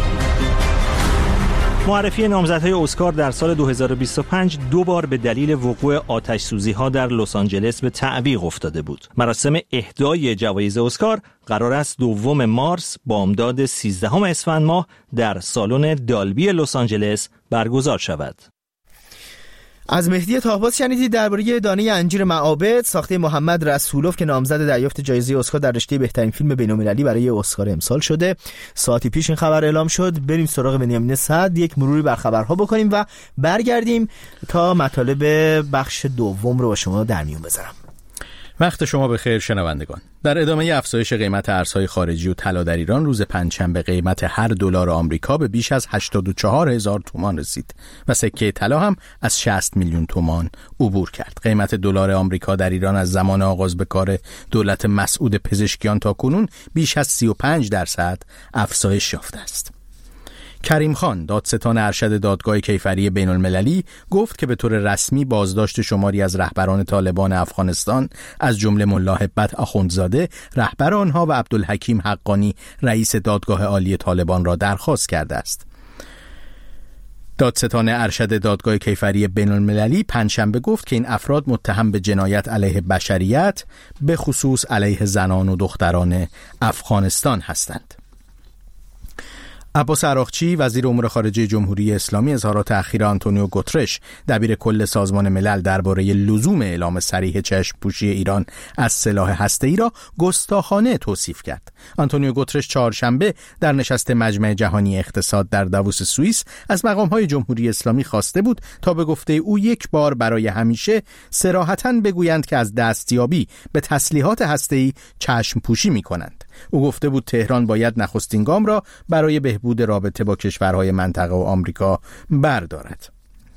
معرفی نامزدهای اسکار در سال 2025 دو بار به دلیل وقوع آتش سوزی ها در لس آنجلس به تعویق افتاده بود. مراسم اهدای جوایز اسکار قرار است 2 مارس بامداد 13 اسفند ماه در سالن دالبی لس آنجلس برگزار شود. از مهدی طاهباز شنیدید درباره دانه انجیر معابد ساخته محمد رسولوف که نامزد دریافت جایزه اسکار در رشته بهترین فیلم بین‌المللی برای اسکار امسال شده. ساعتی پیش این خبر اعلام شد. بریم سراغ بنیامین سعد، یک مروری بر خبرها بکنیم و برگردیم تا مطالب بخش دوم رو با شما در میون بذارم. وقت شما بخیر شنوندگان. در ادامه افزایش قیمت ارزهای خارجی و طلا در ایران روز پنجشنبه قیمت هر دلار آمریکا به بیش از 84,000 تومان رسید و سکه طلا هم از 60 میلیون تومان عبور کرد. قیمت دلار آمریکا در ایران از زمان آغاز به کار دولت مسعود پزشکیان تا کنون بیش از 35% افزایش یافته است. کریم خان، دادستان ارشد دادگاه کیفری بین‌المللی، گفت که به طور رسمی بازداشت شماری از رهبران طالبان افغانستان از جمله ملا هبت آخوندزاده رهبر آنها و عبدالحکیم حقانی رئیس دادگاه عالی طالبان را درخواست کرده است. دادستان ارشد دادگاه کیفری بین‌المللی پنجشنبه گفت که این افراد متهم به جنایت علیه بشریت به خصوص علیه زنان و دختران افغانستان هستند. عباس عراقچی، وزیر امور خارجه جمهوری اسلامی، اظهارات اخیر آنتونیو گوترش دبیر کل سازمان ملل درباره لزوم اعلام صریح چشم‌پوشی ایران از سلاح هسته‌ای را گستاخانه توصیف کرد. آنتونیو گوترش چهارشنبه در نشست مجمع جهانی اقتصاد در داووس سوئیس از مقام‌های جمهوری اسلامی خواسته بود تا به گفته او یک بار برای همیشه صراحتاً بگویند که از دستیابی به تسلیحات هسته‌ای چشم‌پوشی می‌کنند. او گفته بود تهران باید نخستین گام را برای بهبود رابطه با کشورهای منطقه و آمریکا بردارد.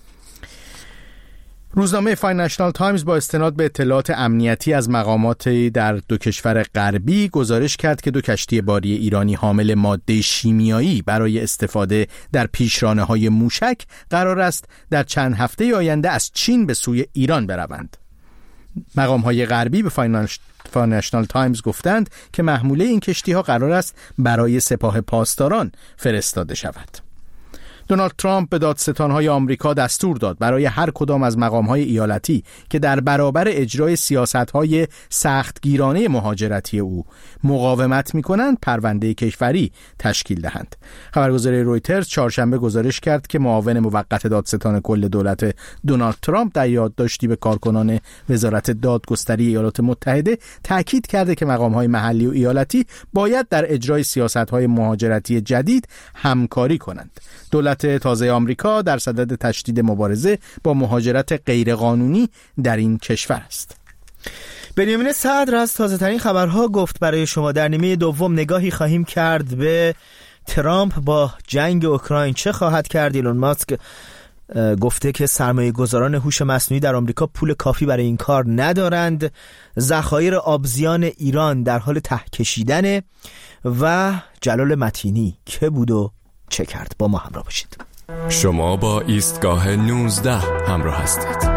روزنامه فاینانشال تایمز با استناد به اطلاعات امنیتی از مقامات در 2 کشور غربی گزارش کرد که 2 کشتی باری ایرانی حامل ماده شیمیایی برای استفاده در پیشرانه‌های موشک قرار است در چند هفته آینده از چین به سوی ایران بروند. مقام‌های غربی به فاینانشال تایمز گفتند که محموله این کشتی‌ها قرار است برای سپاه پاسداران فرستاده شود. دونالد ترامپ به دادستان‌های آمریکا دستور داد برای هر کدام از مقام‌های ایالتی که در برابر اجرای سیاست‌های سختگیرانه مهاجرتی او مقاومت می‌کنند پرونده کیفری تشکیل دهند. خبرگزاری رویترز چهارشنبه گزارش کرد که معاون موقت دادستان کل دولت دونالد ترامپ در یادداشتی به کارکنان وزارت دادگستری ایالات متحده تاکید کرده که مقام‌های محلی و ایالتی باید در اجرای سیاست‌های مهاجرتی جدید همکاری کنند. دولت تازه آمریکا در صدد تشدید مبارزه با مهاجرت غیرقانونی در این کشور است. بنیامین صدر از تازه‌ترین خبرها گفت برای شما در نیمه دوم نگاهی خواهیم کرد به ترامپ با جنگ اوکراین چه خواهد کرد. ایلون ماسک گفته که سرمایه گذاران هوش مصنوعی در آمریکا پول کافی برای این کار ندارند. ذخایر آبزیان ایران در حال ته کشیدن و جلال متینی که بود و چه کرد. با ما همراه باشید. شما با ایستگاه 19 همراه هستید.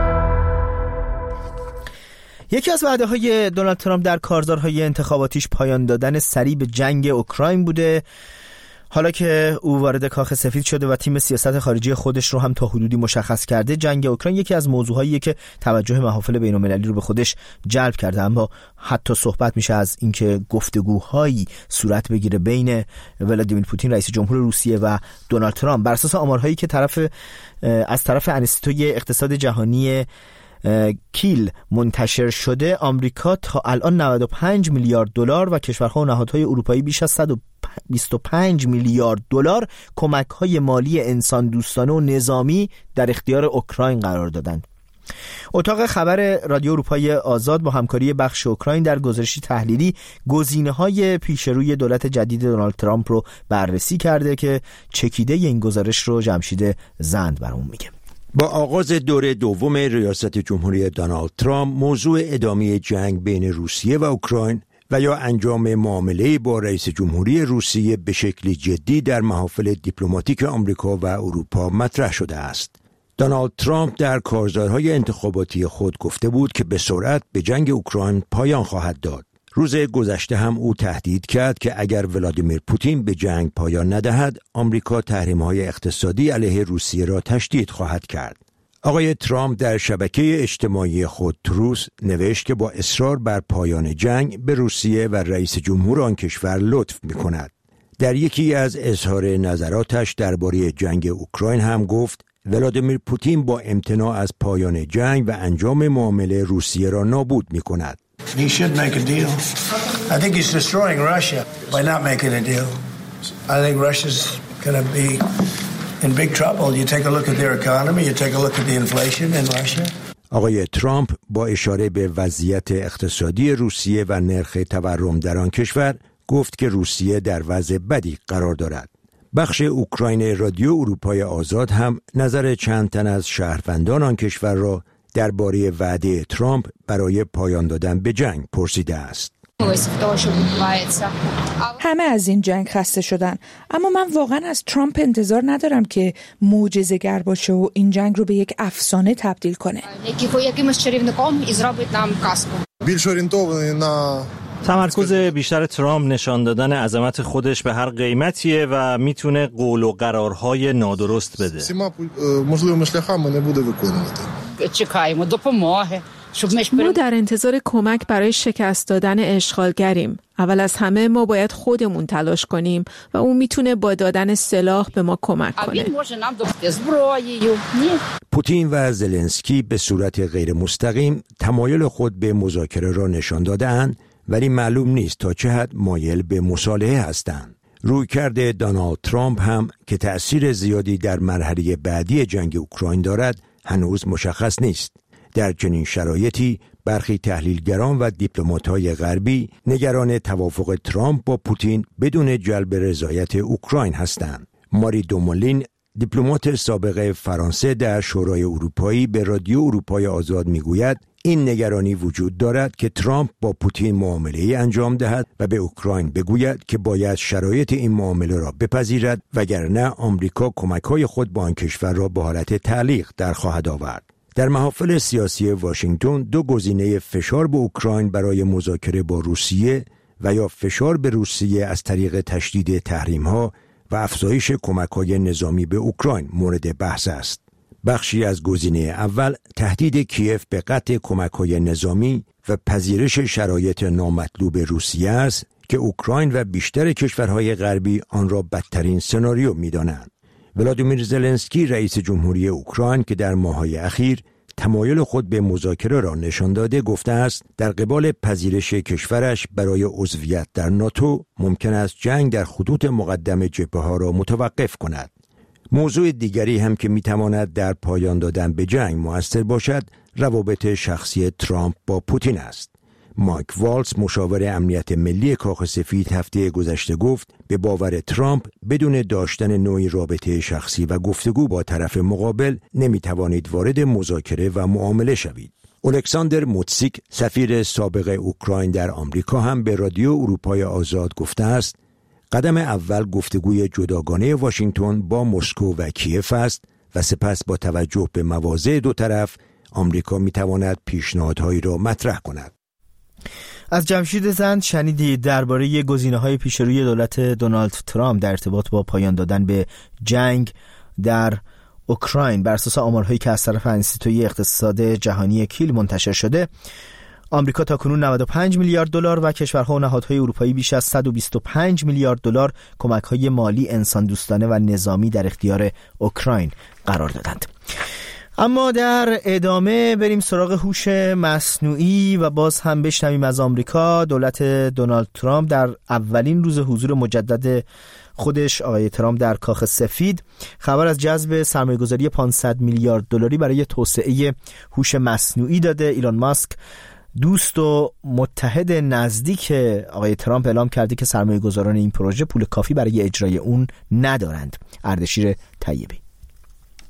یکی از وعده‌های دونالد ترامپ در کارزارهای انتخاباتیش پایان دادن سریع به جنگ اوکراین بوده. حالا که او وارد کاخ سفید شده و تیم سیاست خارجی خودش رو هم تا حدودی مشخص کرده، جنگ اوکراین یکی از موضوعاییه که توجه محافل بین‌المللی رو به خودش جلب کرده. اما حتی صحبت میشه از اینکه گفتگوهایی صورت بگیره بین ولادیمیر پوتین رئیس جمهور روسیه و دونالد ترامپ. بر اساس آمارهایی که از طرف انستیتوی اقتصاد جهانی کیل منتشر شده، آمریکا تا الان 95 میلیارد دلار و کشورها و نهادهای اروپایی بیش از 125 میلیارد دلار کمک‌های مالی انسان دوستانه و نظامی در اختیار اوکراین قرار دادند. اتاق خبر رادیو اروپای آزاد با همکاری بخش اوکراین در گزارشی تحلیلی گزینه‌های پیشروی دولت جدید دونالد ترامپ رو بررسی کرده که چکیده این گزارش رو جمشید زند برامون میگه. با آغاز دور دوم ریاست جمهوری دونالد ترامپ، موضوع ادامه جنگ بین روسیه و اوکراین و یا انجام معامله با رئیس جمهوری روسیه به شکلی جدی در محافل دیپلماتیک آمریکا و اروپا مطرح شده است. دونالد ترامپ در کارزارهای انتخاباتی خود گفته بود که به سرعت به جنگ اوکراین پایان خواهد داد. روز گذشته هم او تهدید کرد که اگر ولادیمیر پوتین به جنگ پایان ندهد، آمریکا تحریم‌های اقتصادی علیه روسیه را تشدید خواهد کرد. آقای ترامپ در شبکه اجتماعی خود تروث نوشت که با اصرار بر پایان جنگ به روسیه و رئیس جمهور آن کشور لطف می‌کند. در یکی از اظهار نظراتش درباره جنگ اوکراین هم گفت ولادیمیر پوتین با امتناع از پایان جنگ و انجام معامله روسیه را نابود می‌کند. He should make a deal. I think he's destroying Russia by not making a deal. I think Russia's going to be in big trouble. You take a look at their economy, you take a look at the inflation in Russia. آقای ترامپ با اشاره به وضعیت اقتصادی روسیه و نرخ تورم در آن کشور گفت که روسیه در وضع بدی قرار دارد. بخش اوکراین رادیو اروپای آزاد هم نظر چند تن از شهروندان آن کشور را درباره وعده ترامپ برای پایان دادن به جنگ پرسیده است. همه از این جنگ خسته شدن، اما من واقعا از ترامپ انتظار ندارم که معجزه‌گر باشه و این جنگ رو به یک افسانه تبدیل کنه. تمرکز بیشتر ترامپ نشان دادن عظمت خودش به هر قیمتیه و میتونه قول و قرارهای نادرست بده. ما در انتظار کمک برای شکست دادن اشغالگریم. اول از همه ما باید خودمون تلاش کنیم و اون میتونه با دادن سلاح به ما کمک کنه. پوتین و زلنسکی به صورت غیر مستقیم تمایل خود به مذاکره را نشان داده‌اند، ولی معلوم نیست تا چه حد مایل به مصالحه هستند. رویکرد دونالد ترامپ هم که تأثیر زیادی در مرحله بعدی جنگ اوکراین دارد هنوز مشخص نیست. در چنین شرایطی برخی تحلیلگران و دیپلمات‌های غربی نگران توافق ترامپ با پوتین بدون جلب رضایت اوکراین هستند. ماری دومولین، دیپلمات سابق فرانسه در شورای اروپایی، به رادیو اروپای آزاد میگوید این نگرانی وجود دارد که ترامپ با پوتین معامله‌ای انجام دهد و به اوکراین بگوید که باید شرایط این معامله را بپذیرد وگرنه آمریکا کمک‌های خود با آن کشور را به حالت تعلیق در خواهد آورد. در محافل سیاسی واشنگتن دو گزینه فشار به اوکراین برای مذاکره با روسیه و یا فشار به روسیه از طریق تشدید تحریم‌ها و افزایش کمک‌های نظامی به اوکراین مورد بحث است. بخشی از گزینه اول تهدید کیف به قطع کمک‌های نظامی و پذیرش شرایط نامطلوب روسیه است که اوکراین و بیشتر کشورهای غربی آن را بدترین سناریو می‌دانند. ولادیمیر زلنسکی رئیس جمهوری اوکراین که در ماه‌های اخیر تمایل خود به مذاکره را نشان داده گفته است در قبال پذیرش کشورش برای عضویت در ناتو ممکن است جنگ در خطوط مقدم جبهه‌ها را متوقف کند. موضوع دیگری هم که میتواند در پایان دادن به جنگ مؤثر باشد روابط شخصی ترامپ با پوتین است. مایک والتز مشاور امنیت ملی کاخ سفید هفته گذشته گفت به باور ترامپ بدون داشتن نوعی رابطه شخصی و گفتگو با طرف مقابل نمیتوانید وارد مذاکره و معامله شوید. الکساندر موتسیک سفیر سابق اوکراین در آمریکا هم به رادیو اروپای آزاد گفته است قدم اول گفتگوی جداگانه واشنگتن با مسکو و کیف است و سپس با توجه به مواضع دو طرف آمریکا میتواند پیشنهادهایی را مطرح کند. از جمشید زند شنیدید درباره گزینه‌های پیش روی دولت دونالد ترامپ در ارتباط با پایان دادن به جنگ در اوکراین. بر اساس آمارهایی که از طرف انستیتوی اقتصاد جهانی کیل منتشر شده، آمریکا تاکنون 95 میلیارد دلار و کشورها و نهادهای اروپایی بیش از 125 میلیارد دلار کمک‌های مالی، انسان دوستانه و نظامی در اختیار اوکراین قرار دادند. اما در ادامه بریم سراغ هوش مصنوعی و باز هم بشنویم از آمریکا. دولت دونالد ترامپ در اولین روز حضور مجدد خودش آقای ترامپ در کاخ سفید خبر از جذب سرمایه‌گذاری 500 میلیارد دلاری برای توسعه هوش مصنوعی داده. ایلان ماسک دوست و متحد نزدیک آقای ترامپ اعلام کرده که سرمایه‌گذاران این پروژه پول کافی برای اجرای اون ندارند. اردشیر طیبی.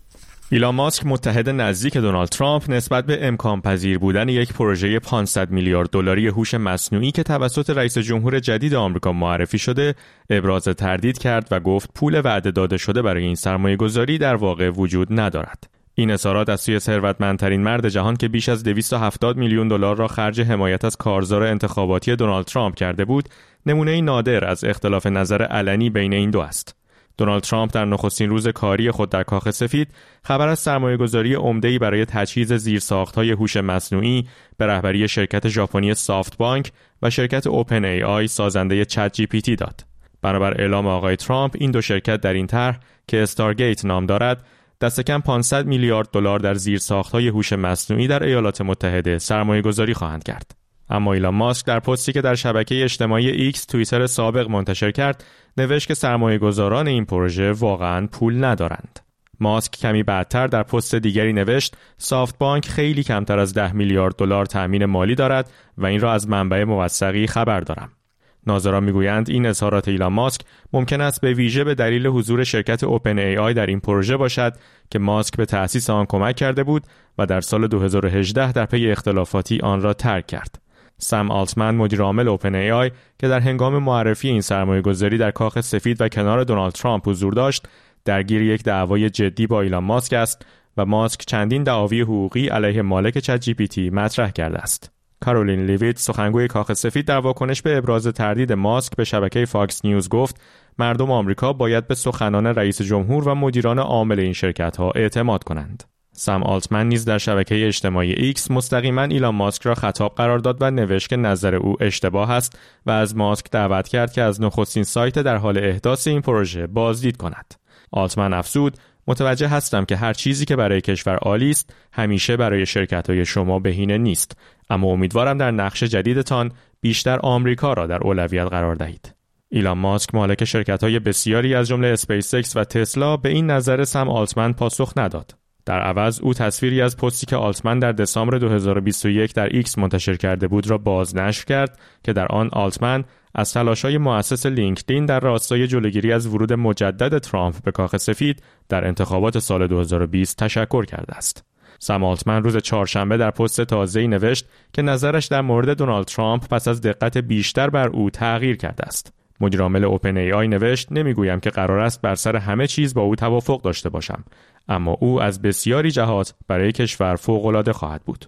ایلان ماسک متحد نزدیک دونالد ترامپ نسبت به امکان پذیر بودن یک پروژه 500 میلیارد دلاری هوش مصنوعی که توسط رئیس جمهور جدید آمریکا معرفی شده ابراز تردید کرد و گفت پول وعده داده شده برای این سرمایه‌گذاری در واقع وجود ندارد. این اظهارات از سوی ثروتمندترین مرد جهان که بیش از 270 میلیون دلار را خرج حمایت از کارزار انتخاباتی دونالد ترامپ کرده بود، نمونه‌ای نادر از اختلاف نظر علنی بین این دو است. دونالد ترامپ در نخستین روز کاری خود در کاخ سفید خبر از سرمایه‌گذاری عمده‌ای برای تجهیز زیرساخت‌های هوش مصنوعی به رهبری شرکت ژاپنی سافت بانک و شرکت اوپن ای آی سازنده چت جی پی تی داد. بنابر اعلام آقای ترامپ، این دو شرکت در این طرح که استارگیت نام دارد، دست کم 500 میلیارد دلار در زیرساخت‌های هوش مصنوعی در ایالات متحده سرمایه‌گذاری خواهند کرد. اما ایلان ماسک در پستی که در شبکه اجتماعی ایکس توییتر سابق منتشر کرد، نوشت که سرمایه‌گذاران این پروژه واقعاً پول ندارند. ماسک کمی بعدتر در پست دیگری نوشت سافت بانک خیلی کمتر از 10 میلیارد دلار تأمین مالی دارد و این را از منبع موثقی خبر دارم. ناظران میگویند این اظهارات ایلان ماسک ممکن است به ویژه به دلیل حضور شرکت اوپن ای آی در این پروژه باشد که ماسک به تأسیس آن کمک کرده بود و در سال 2018 در پی اختلافاتی آن را ترک کرد. سم آلتمن مدیر عامل اوپن ای آی که در هنگام معرفی این سرمایه‌گذاری در کاخ سفید و کنار دونالد ترامپ حضور داشت، درگیر یک دعوای جدی با ایلان ماسک است و ماسک چندین دعاوی حقوقی علیه مالک چت جی پی تی مطرح کرده است. کارولین لیویت سخنگوی کاخ سفید در واکنش به ابراز تردید ماسک به شبکه فاکس نیوز گفت مردم آمریکا باید به سخنان رئیس جمهور و مدیران عامل این شرکت‌ها اعتماد کنند. سم آلتمن نیز در شبکه اجتماعی ایکس مستقیما ایلان ماسک را خطاب قرار داد و نوشت که نظر او اشتباه است و از ماسک دعوت کرد که از نخستین سایت در حال احداث این پروژه بازدید کند. آلتمن افزود متوجه هستم که هر چیزی که برای کشور عالی است همیشه برای شرکت‌های شما بهینه نیست، اما امیدوارم در نقش جدیدتان بیشتر آمریکا را در اولویت قرار دهید. ایلان ماسک مالک شرکت‌های بسیاری از جمله اسپیس اکس و تسلا به این نظر سم آلتمن پاسخ نداد. در عوض او تصویری از پستی که آلتمن در دسامبر 2021 در ایکس منتشر کرده بود را بازنشر کرد که در آن آلتمن از تلاش‌های مؤسس لینکدین در راستای جلوگیری از ورود مجدد ترامپ به کاخ سفید در انتخابات سال 2020 تشکر کرده است. سم آلتمن روز چهارشنبه در پست تازه‌ای نوشت که نظرش در مورد دونالد ترامپ پس از دقت بیشتر بر او تغییر کرده است. مدیر عامل اوپن ای آی نوشت نمیگویم که قرار است بر سر همه چیز با او توافق داشته باشم، اما او از بسیاری جهات برای کشور فوق‌العاده خواهد بود.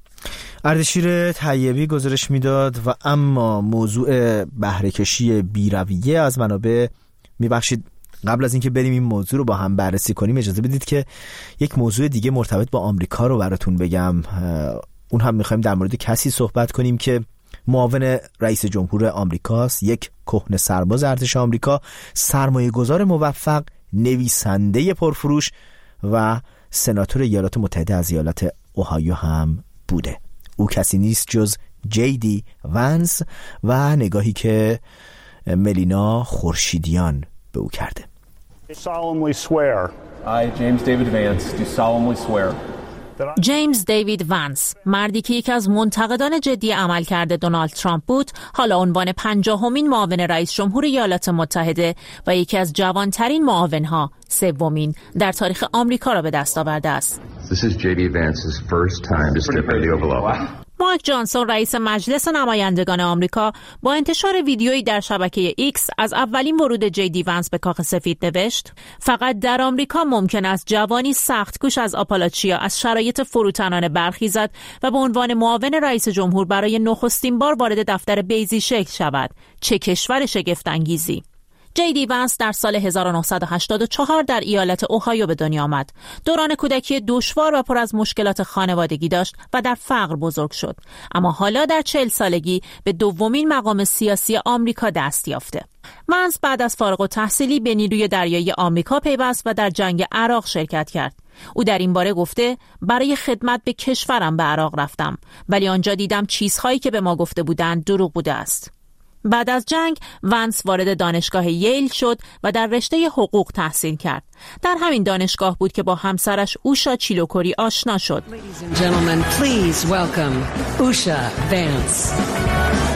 اردشیر طیبی گزارش میداد و اما موضوع بهره‌کشی بی‌رویه از منابع میبخشید. قبل از اینکه بریم این موضوع رو با هم بررسی کنیم اجازه بدید که یک موضوع دیگه مرتبط با آمریکا رو براتون بگم. اون هم میخوایم در مورد کسی صحبت کنیم که معاون رئیس جمهور آمریکاست، یک کهنه سرباز ارتش آمریکا، سرمایه‌گذار موفق، نویسنده پرفروش و سناتور ایالات متحده از ایالت اوهایو هم بوده. او کسی نیست جز جی دی ونس و نگاهی که ملینا خورشیدیان به او کرده. جیمز دیوید ونس، مردی که یکی از منتقدان جدی عملکرد دونالد ترامپ بود، حالا عنوان 50مین معاون رئیس جمهور ایالات متحده و یکی از جوانترین معاونها، سومین در تاریخ آمریکا را به دست آورده است. مایک جانسون، رئیس مجلس نمایندگان آمریکا، با انتشار ویدیویی در شبکه ایکس از اولین ورود جی دی ونس به کاخ سفید نوشت: فقط در آمریکا ممکن است جوانی سخت‌کوش از آپالاچیا از شرایط فروتنانه برخیزد و به عنوان معاون رئیس جمهور برای نخستین بار وارد دفتر بیضی شکل شود. چه کشور شگفت‌انگیزی! جی دی ونس در سال 1984 در ایالت اوهایو به دنیا آمد. دوران کودکی دشوار و پر از مشکلات خانوادگی داشت و در فقر بزرگ شد. اما حالا در 40 سالگی به دومین مقام سیاسی آمریکا دست یافته. ونس بعد از فارغ التحصیلی به نیروی دریایی آمریکا پیوست و در جنگ عراق شرکت کرد. او در این باره گفته: برای خدمت به کشورم به عراق رفتم، ولی آنجا دیدم چیزهایی که به ما گفته بودند دروغ بوده است. بعد از جنگ ونس وارد دانشگاه ییل شد و در رشته حقوق تحصیل کرد. در همین دانشگاه بود که با همسرش اوشا چیلوکوری آشنا شد.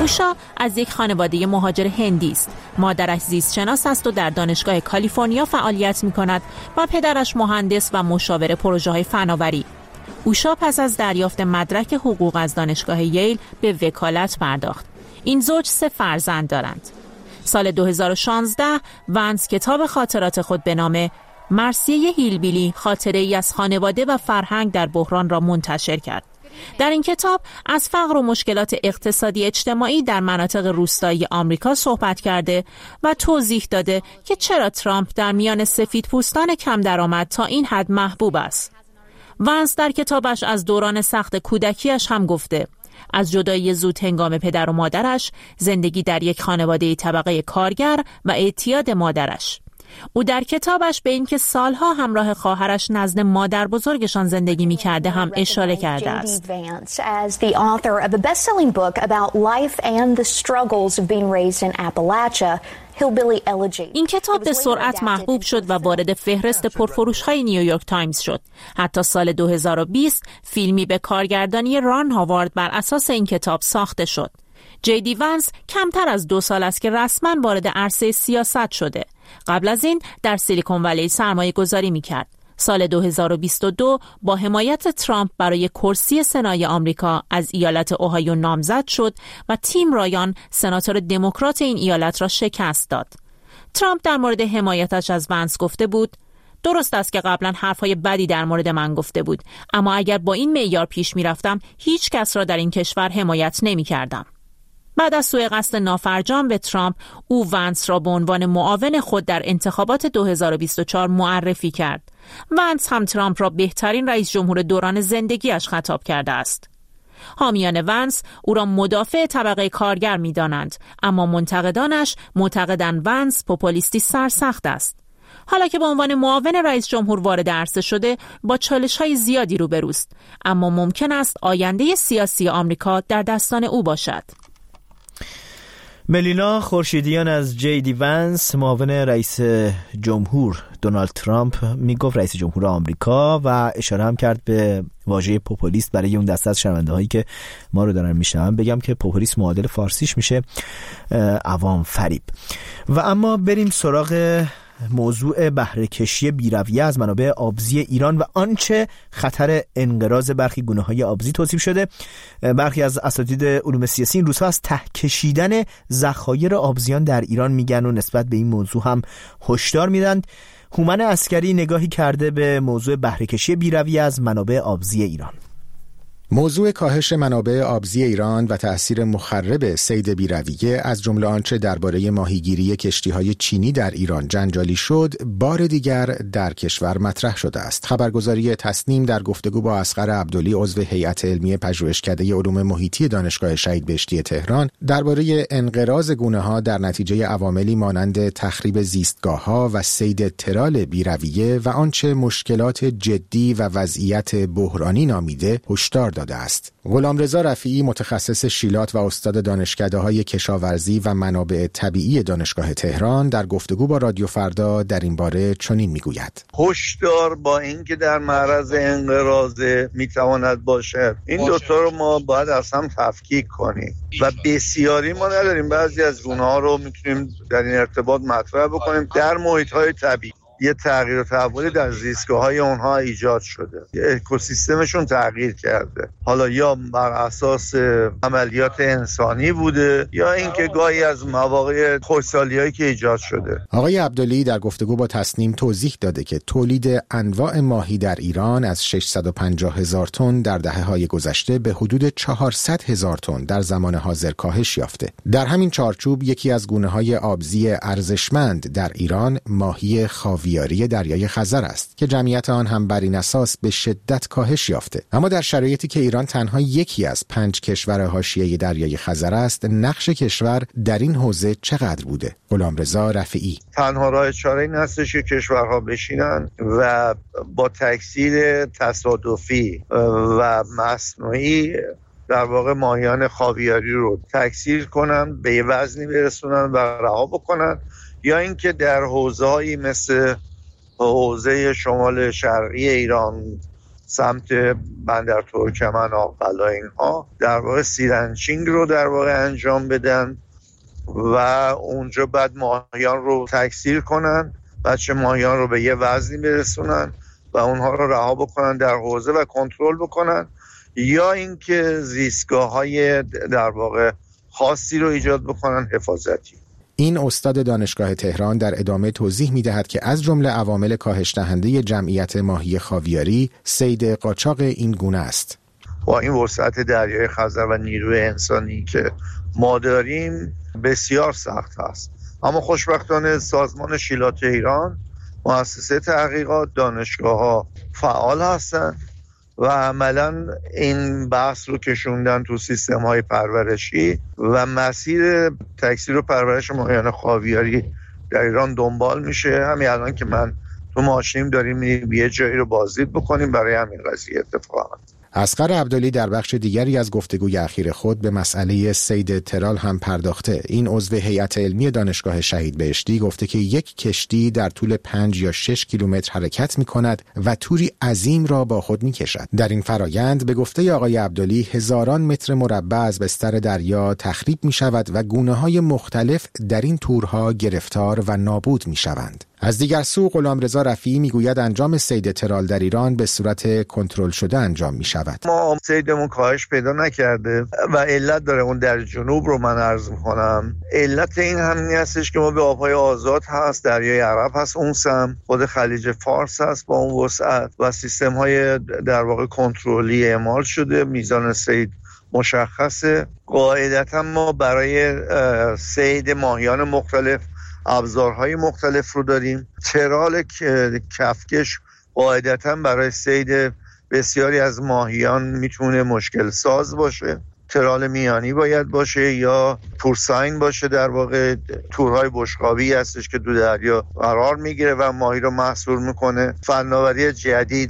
اوشا از یک خانواده مهاجر هندی است. مادرش زیستشناس است و در دانشگاه کالیفرنیا فعالیت می‌کند و پدرش مهندس و مشاور پروژه‌های فناوری. اوشا پس از دریافت مدرک حقوق از دانشگاه ییل به وکالت پرداخت. این زوج 3 فرزند دارند. سال 2016 ونس کتاب خاطرات خود به نام مرثیه هیلبیلی، خاطره‌ای از خانواده و فرهنگ در بحران را منتشر کرد. در این کتاب از فقر و مشکلات اقتصادی اجتماعی در مناطق روستایی آمریکا صحبت کرده و توضیح داده که چرا ترامپ در میان سفیدپوستان کم درآمد تا این حد محبوب است. ونس در کتابش از دوران سخت کودکیش هم گفته، از جدایی زود هنگام پدر و مادرش، زندگی در یک خانواده طبقه کارگر و اعتیاد مادرش. او در کتابش به اینکه سالها همراه خواهرش نزد مادر بزرگشان زندگی می‌کرده هم اشاره کرده است. این کتاب به سرعت محبوب شد و وارد فهرست پرفروش‌های نیویورک تایمز شد. حتی سال 2020 فیلمی به کارگردانی ران هاوارد بر اساس این کتاب ساخته شد. جیدی ونس کمتر از 2 سال است که رسما وارد عرصه سیاست شده. قبل از این در سیلیکون ولی سرمایه گذاری می کرد. سال 2022 با حمایت ترامپ برای کرسی سنای آمریکا از ایالت اوهایو نامزد شد و تیم رایان سناتور دموکرات این ایالت را شکست داد. ترامپ در مورد حمایتش از ونس گفته بود: درست است که قبلا حرفهای بدی در مورد من گفته بود، اما اگر با این معیار پیش می رفتم هیچ کس را در این کشور حمایت نمی کردم. بعد از سوءقصد نافرجام به ترامپ، او ونس را به ونس معاون خود در انتخابات 2024 معرفی کرد. ونس هم ترامپ را بهترین رئیس جمهور دوران زندگیش خطاب کرده است. حامیان ونس او را مدافع طبقه کارگر می دانند، اما منتقدانش معتقدند ونس پوپولیستی سرسخت است. حالا که به عنوان معاون رئیس جمهور وارد عرصه شده، با چالش‌های زیادی روبروست، اما ممکن است آینده سیاسی آمریکا در دستان او باشد. ملینا خورشیدیان از جیدی ونس، معاون رئیس جمهور دونالد ترامپ، میگفت رئیس جمهور آمریکا و اشاره هم کرد به واژه پوپولیست برای اون دسته از شنونده‌هایی که ما رو دارن میشنون. بگم که پوپولیست معادل فارسیش میشه عوام فریب. و اما بریم سراغ موضوع بهره‌کشی بی‌رویه از منابع آبزی ایران و آنچه خطر انقراض برخی گونه‌های آبزی توصیف شده. برخی از اساتید علوم سیاسی این روزها از ته کشیدن ذخایر آبزیان در ایران میگن و نسبت به این موضوع هم هشدار میدن. هومن عسکری نگاهی کرده به موضوع بهره‌کشی بی‌رویه از منابع آبزی ایران. موضوع کاهش منابع آبزی ایران و تأثیر مخرب صید بی‌رویه از جمله آنچه درباره ماهیگیری کشتی‌های چینی در ایران جنجالی شد، بار دیگر در کشور مطرح شده است. خبرگزاری تصنیم در گفتگو با اصغر عبدلی، عضو هیئت علمی پژوهشکده علوم محیطی دانشگاه شهید بهشتی تهران، درباره انقراض گونه‌ها در نتیجه عواملی مانند تخریب زیستگاه‌ها و صید ترال بی‌رویه و آنچه مشکلات جدی و وضعیت بحرانی نامیده هشدار داده است. غلامرضا رفیعی، متخصص شیلات و استاد دانشکده‌های کشاورزی و منابع طبیعی دانشگاه تهران، در گفتگو با رادیو فردا در این باره چنین میگوید: هشدار با اینکه در معرض انقراض میتواند باشد، این دوتا رو ما باید از هم تفکیک کنیم و بسیاری ما نداریم. بعضی از گونه‌ها رو میتونیم در این ارتباط مطرح بکنیم. در محیط‌های طبیعی یه تغییر و تحولی در زیستگاه‌های اونها ایجاد شده، اکوسیستمشون تغییر کرده، حالا یا بر اساس عملیات انسانی بوده یا اینکه گاهی از مواقع خشکسالی‌هایی که ایجاد شده. آقای عبدلی در گفتگو با تصنیم توضیح داده که تولید انواع ماهی در ایران از 650,000 تن در دهه‌های گذشته به حدود 400,000 تن در زمان حاضر کاهش یافته. در همین چارچوب یکی از گونه‌های آبزی ارزشمند در ایران ماهی خاویاری دریای خزر است که جمعیت آن هم بر این اساس به شدت کاهش یافته. اما در شرایطی که ایران تنها یکی از 5 کشور حاشیه دریای خزر است، نقش کشور در این حوزه چقدر بوده؟ غلامرضا رفیعی: تنها راه چاره این هستش که کشورها بشینن و با تکثیر تصادفی و مصنوعی در واقع ماهیان خاویاری رو تکثیر کنن، به یه وزنی برسونن و رها بکنن، یا اینکه در حوزه‌هایی مثل حوزه شمال شرقی ایران، سمت بندر ترکمن، آقلا، اینها در واقع سیرنچینگ رو در واقع انجام بدن و اونجا بعد ماهیان رو تکثیر کنن، بچه ماهیان رو به یه وزنی برسونن و اونها رو رها بکنن در حوزه و کنترل بکنن، یا اینکه زیستگاه‌های در واقع خاصی رو ایجاد بکنن حفاظتی. این استاد دانشگاه تهران در ادامه توضیح می‌دهد که از جمله عوامل کاهش دهنده جمعیت ماهی خاویاری صید قاچاق این گونه است. با این وسعت دریای خزر و نیروی انسانی که ما داریم بسیار سخت است، اما خوشبختانه سازمان شیلات ایران، مؤسسه تحقیقات، دانشگاه‌ها فعال هستند و عملاً این بحث رو کشوندن تو سیستم‌های پرورشی و مسیر تکثیر و پرورش ماهیان خاویاری در ایران دنبال میشه. همین الان که من تو ماشینیم داریم یه جایی رو بازدید بکنیم برای همین قضیه اتفاقا. اصغر عبدلی در بخش دیگری از گفتگوی اخیر خود به مسئله صید ترال هم پرداخته. این عضو هیئت علمی دانشگاه شهید بهشتی گفته که یک کشتی در طول 5 یا 6 کیلومتر حرکت می کند و توری عظیم را با خود می کشد. در این فرایند به گفته آقای عبدلی هزاران متر مربع از بستر دریا تخریب می شود و گونه های مختلف در این تورها گرفتار و نابود می شوند. از دیگر سو غلامرضا رفیعی میگوید انجام صید ترال در ایران به صورت کنترل شده انجام می شود. ما صیدمون کاهش پیدا نکرده و علت داره. اون در جنوب رو من عرض می‌کنم. علت این همین هستش که ما به آبهای آزاد هست، دریای عرب هست، اون سم خود خلیج فارس هست با اون وسعت و سیستم‌های در واقع کنترلی اعمال شده، میزان صید مشخصه. قاعدتاً ما برای صید ماهیان مختلف ابزارهای مختلف رو داریم. ترال کفکش قاعدتاً برای صید بسیاری از ماهیان میتونه مشکل ساز باشه. ترال میانی باید باشه یا تورساین باشه، در واقع تورهای بشقابی هستش که دو دریا قرار میگیره و ماهی رو محصور میکنه. فناوری جدید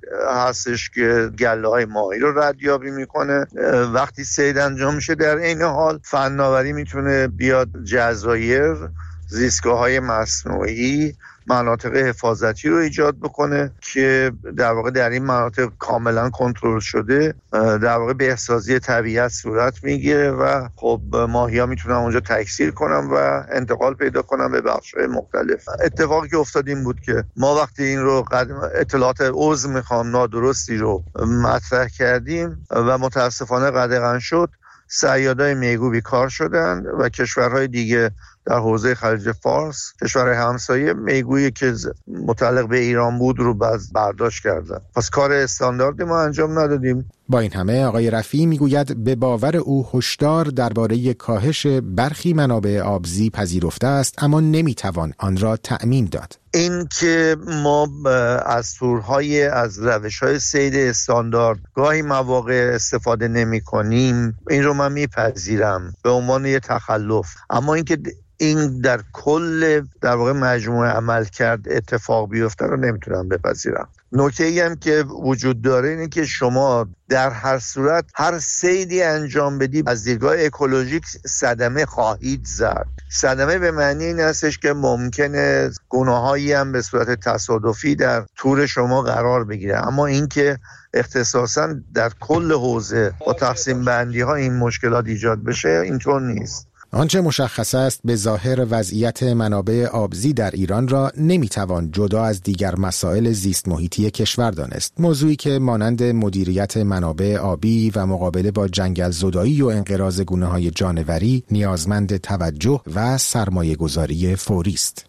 هستش که گله‌های ماهی رو ردیابی میکنه وقتی صید انجام میشه. در این حال فناوری میتونه بیاد جزایر، زیستگاه‌های مصنوعی، مناطق حفاظتی رو ایجاد بکنه که در واقع در این مناطق کاملا کنترل شده در واقع بهسازی طبیعت صورت میگیره و خب ماهی‌ها میتونن اونجا تکثیر کنن و انتقال پیدا کنن به بخش‌های مختلف. اتفاقی که افتاد این بود که ما وقتی این رو اطلاعات عذر میخوام نادرستی رو مطرح کردیم و متاسفانه قدغن شد، صیادای میگو بیکار شدن و کشورهای دیگه در حوزه خلیج فارس، کشورهای همسایه، میگویی که متعلق به ایران بود رو برداشت کردن. پس کار استانداردی ما انجام ندادیم. با این همه آقای رفیعی میگوید به باور او هشدار درباره کاهش برخی منابع آبزی پذیرفته است، اما نمیتوان آن را تأمین داد. این که ما از تورهای از روش‌های صید استاندارد گاهی مواقع استفاده نمی‌کنیم، این رو من میپذیرم به عنوان یه تخلف، اما اینکه این در کل در واقع مجموعه عمل کرد اتفاق بیفته رو نمیتونم بپذیرم. نکته‌ای هم که وجود داره اینه که شما در هر صورت هر صیدی انجام بدی از دیدگاه اکولوژیک صدمه خواهید زد. صدمه به معنی این هستش که ممکنه گونه‌هایی هم به صورت تصادفی در تور شما قرار بگیره، اما اینکه اختصاصاً در کل حوزه با تقسیم بندی ها این مشکلات ایجاد بشه اینطور نیست. آنچه مشخص است به ظاهر وضعیت منابع آبزی در ایران را نمیتوان جدا از دیگر مسائل زیست محیطی کشور دانست. موضوعی که مانند مدیریت منابع آبی و مقابله با جنگل زدایی و انقراض گونه‌های جانوری نیازمند توجه و سرمایه‌گذاری فوری است.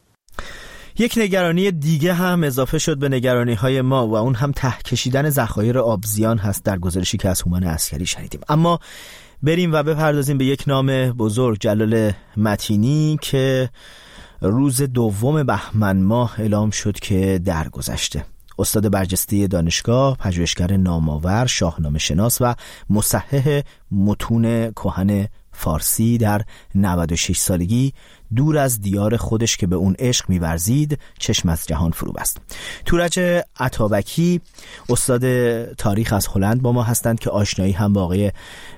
یک نگرانی دیگه هم اضافه شد به نگرانی‌های ما و اون هم ته کشیدن ذخایر آبزیان هست در گزارشی که از هومن عسکری شنیدیم. اما بریم و بپردازیم به یک نام بزرگ، جلال متینی، که روز 2 بهمن ماه اعلام شد که درگذشته. استاد برجسته دانشگاه، پژوهشگر نامآور، شاهنامه شناس و مصحح متون کهن فارسی، در 96 سالگی دور از دیار خودش که به اون عشق می‌ورزید چشم از جهان فرو بست. تورج عطابکی استاد تاریخ از هلند با ما هستند که آشنایی هم با آقای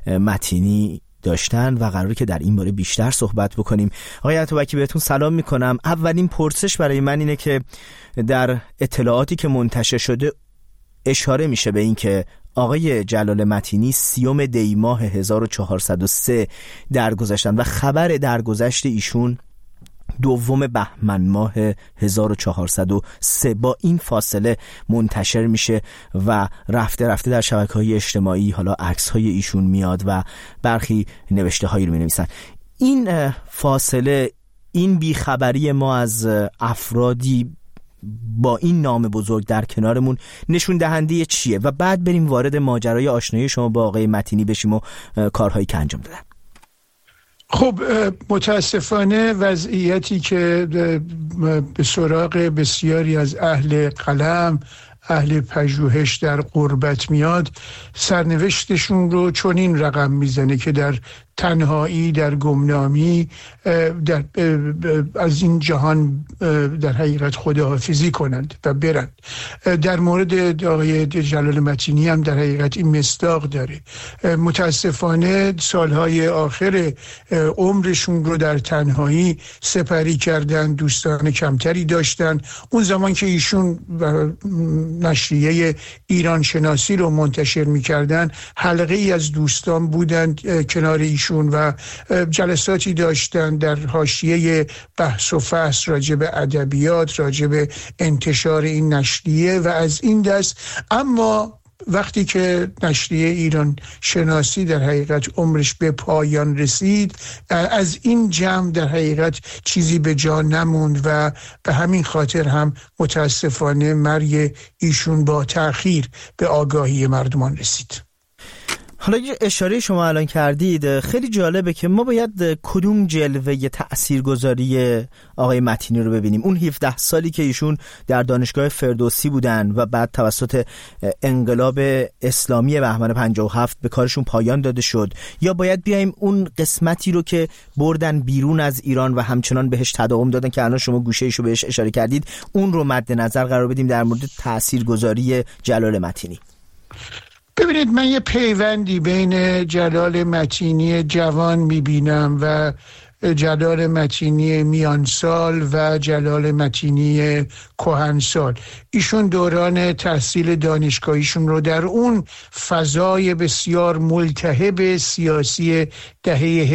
متینی داشتن و قراره که در این باره بیشتر صحبت بکنیم. آقای عطابکی بهتون سلام میکنم. اولین پرسش برای من اینه که در اطلاعاتی که منتشر شده اشاره میشه به این که آقای جلال متینی 30 دی ماه 1403 درگذشتن و خبر درگذشت ایشون 2 بهمن ماه 1403 با این فاصله منتشر میشه و رفته رفته در شبکه‌های اجتماعی حالا عکس‌های ایشون میاد و برخی نوشته‌هایی رو می‌نویسن. این فاصله، این بیخبری ما از افرادی با این نام بزرگ در کنارمون نشون دهنده چیه؟ و بعد بریم وارد ماجرای آشنایی شما با آقای متینی بشیم و کارهایی که انجام دادن. خب متاسفانه وضعیتی که به سراغ بسیاری از اهل قلم، اهل پژوهش در غربت میاد، سرنوشتشون رو چنین رقم میزنه که در تنهایی، در گمنامی، از این جهان در حقیقت خداحافظی کنند و برند. در مورد آقای جلال متینی هم در حقیقت این مصداق داره. متاسفانه سالهای آخر عمرشون رو در تنهایی سپری کردن، دوستان کمتری داشتن. اون زمان که ایشون نشریه ایران شناسی رو منتشر میکردن، حلقه ای از دوستان بودند کنار ایشون و جلساتی داشتن در حاشیه بحث و فحص راجع به ادبیات، راجع به انتشار این نشریه و از این دست. اما وقتی که نشریه ایران شناسی در حقیقت عمرش به پایان رسید، از این جمع در حقیقت چیزی به جا نموند و به همین خاطر هم متاسفانه مرگ ایشون با تأخیر به آگاهی مردمان رسید. حالا یه اشاره شما الان کردید، خیلی جالبه که ما باید کدوم جلوه تأثیرگذاری آقای متینی رو ببینیم. اون 17 سالی که ایشون در دانشگاه فردوسی بودن و بعد توسط انقلاب اسلامی بهمن 57 به کارشون پایان داده شد، یا باید بیایم اون قسمتی رو که بردن بیرون از ایران و همچنان بهش تداوم دادن که الان شما گوشه‌ایشو بهش اشاره کردید، اون رو مد نظر قرار بدیم در مورد تأثیرگذاری جلال متینی؟ ببینید، من یه پیوندی بین جلال متینی جوان میبینم و جلال متینی میانسال و جلال متینی کهنسال. ایشون دوران تحصیل دانشگاهیشون رو در اون فضای بسیار ملتهب سیاسی دهه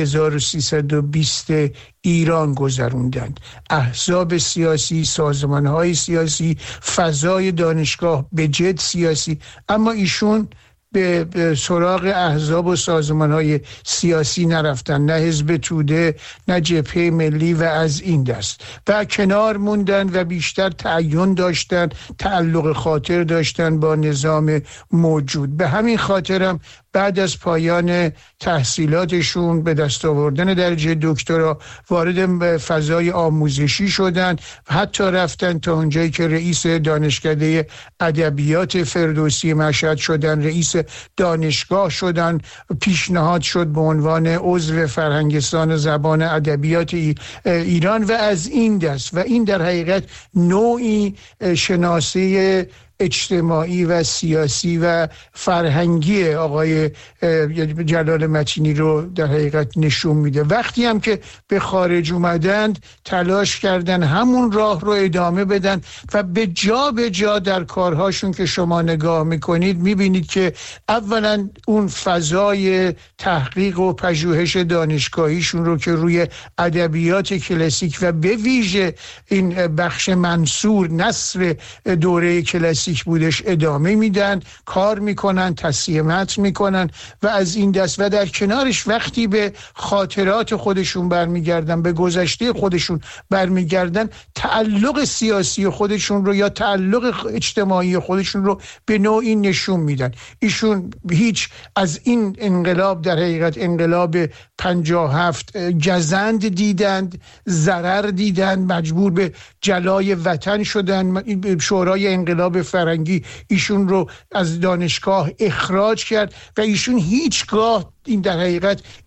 1320 ایران گذروندند. احزاب سیاسی، سازمانهای سیاسی، فضای دانشگاه به جد سیاسی، اما ایشون به سراغ احزاب و سازمان‌های سیاسی نرفتن، نه حزب توده، نه جبهه ملی و از این دست، و کنار موندن و بیشتر تعین داشتن، تعلق خاطر داشتن با نظام موجود. به همین خاطرم بعد از پایان تحصیلاتشون به دست آوردن درجه دکترا وارد فضای آموزشی شدن و حتی رفتن تا اونجایی که رئیس دانشکده ادبیات فردوسی مشهد شدن، رئیس دانشگاه شدن، پیشنهاد شد به عنوان عضو فرهنگستان زبان ادبیات ایران و از این دست. و این در حقیقت نوعی شناسی اجتماعی و سیاسی و فرهنگی آقای جلال متینی رو در حقیقت نشون میده. وقتی هم که به خارج اومدند تلاش کردن همون راه رو ادامه بدن و به جا در کارهاشون که شما نگاه میکنید میبینید که اولا اون فضای تحقیق و پژوهش دانشگاهیشون رو که روی ادبیات کلاسیک و به ویژه این بخش منصور نثر دوره کلاسیک بودش ادامه میدن، کار میکنن، تصحیح متن میکنن و از این دست. و در کنارش وقتی به خاطرات خودشون برمیگردن، به گذشته خودشون برمیگردن، تعلق سیاسی خودشون رو یا تعلق اجتماعی خودشون رو به نوعی نشون میدن. ایشون هیچ از این انقلاب، در حقیقت انقلاب 57، گزند دیدند، ضرر دیدند، مجبور به جلای وطن شدن. شورای انقلاب فرنگی ایشون رو از دانشگاه اخراج کرد و ایشون هیچگاه این در حقیقت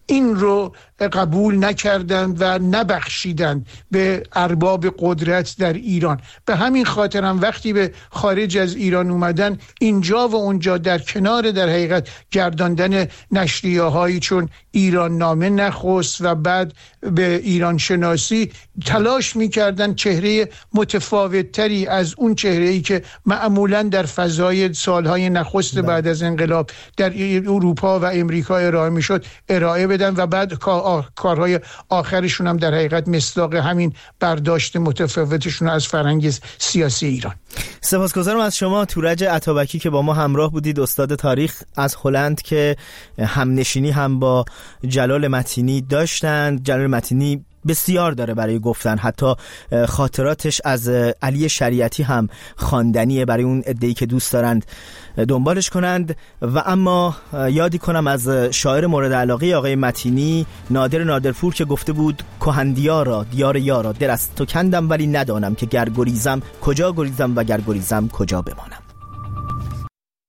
این رو قبول نکردند و نبخشیدند به ارباب قدرت در ایران. به همین خاطر هم وقتی به خارج از ایران اومدن، اینجا و اونجا در کنار در حقیقت گرداندن نشریه هایی چون ایران نامه نخست و بعد به ایران شناسی تلاش میکردن چهره متفاوتتری از اون چهره‌ای که معمولاً در فضای سالهای نخست بعد از انقلاب در اروپا و امریکا ارائه میشد ارائه بدن و بعد کارهای آخرشون هم در حقیقت مصداق همین برداشت متفاوتشون از فرهنگ سیاسی ایران. سپاسگزارم از شما تورج عطابکی که با ما همراه بودید، استاد تاریخ از هلند که همنشینی هم با جلال متینی داشتند. جلال متینی بسیار داره برای گفتن، حتی خاطراتش از علی شریعتی هم خواندنیه برای اون عده‌ای که دوست دارند دنبالش کنند. و اما یادی کنم از شاعر مورد علاقه آقای متینی، نادر نادرپور، که گفته بود کهندیارا دیار یارا، دل از تو کندم ولی ندانم که گر گریزم کجا گریزم و گر گریزم کجا بمانم.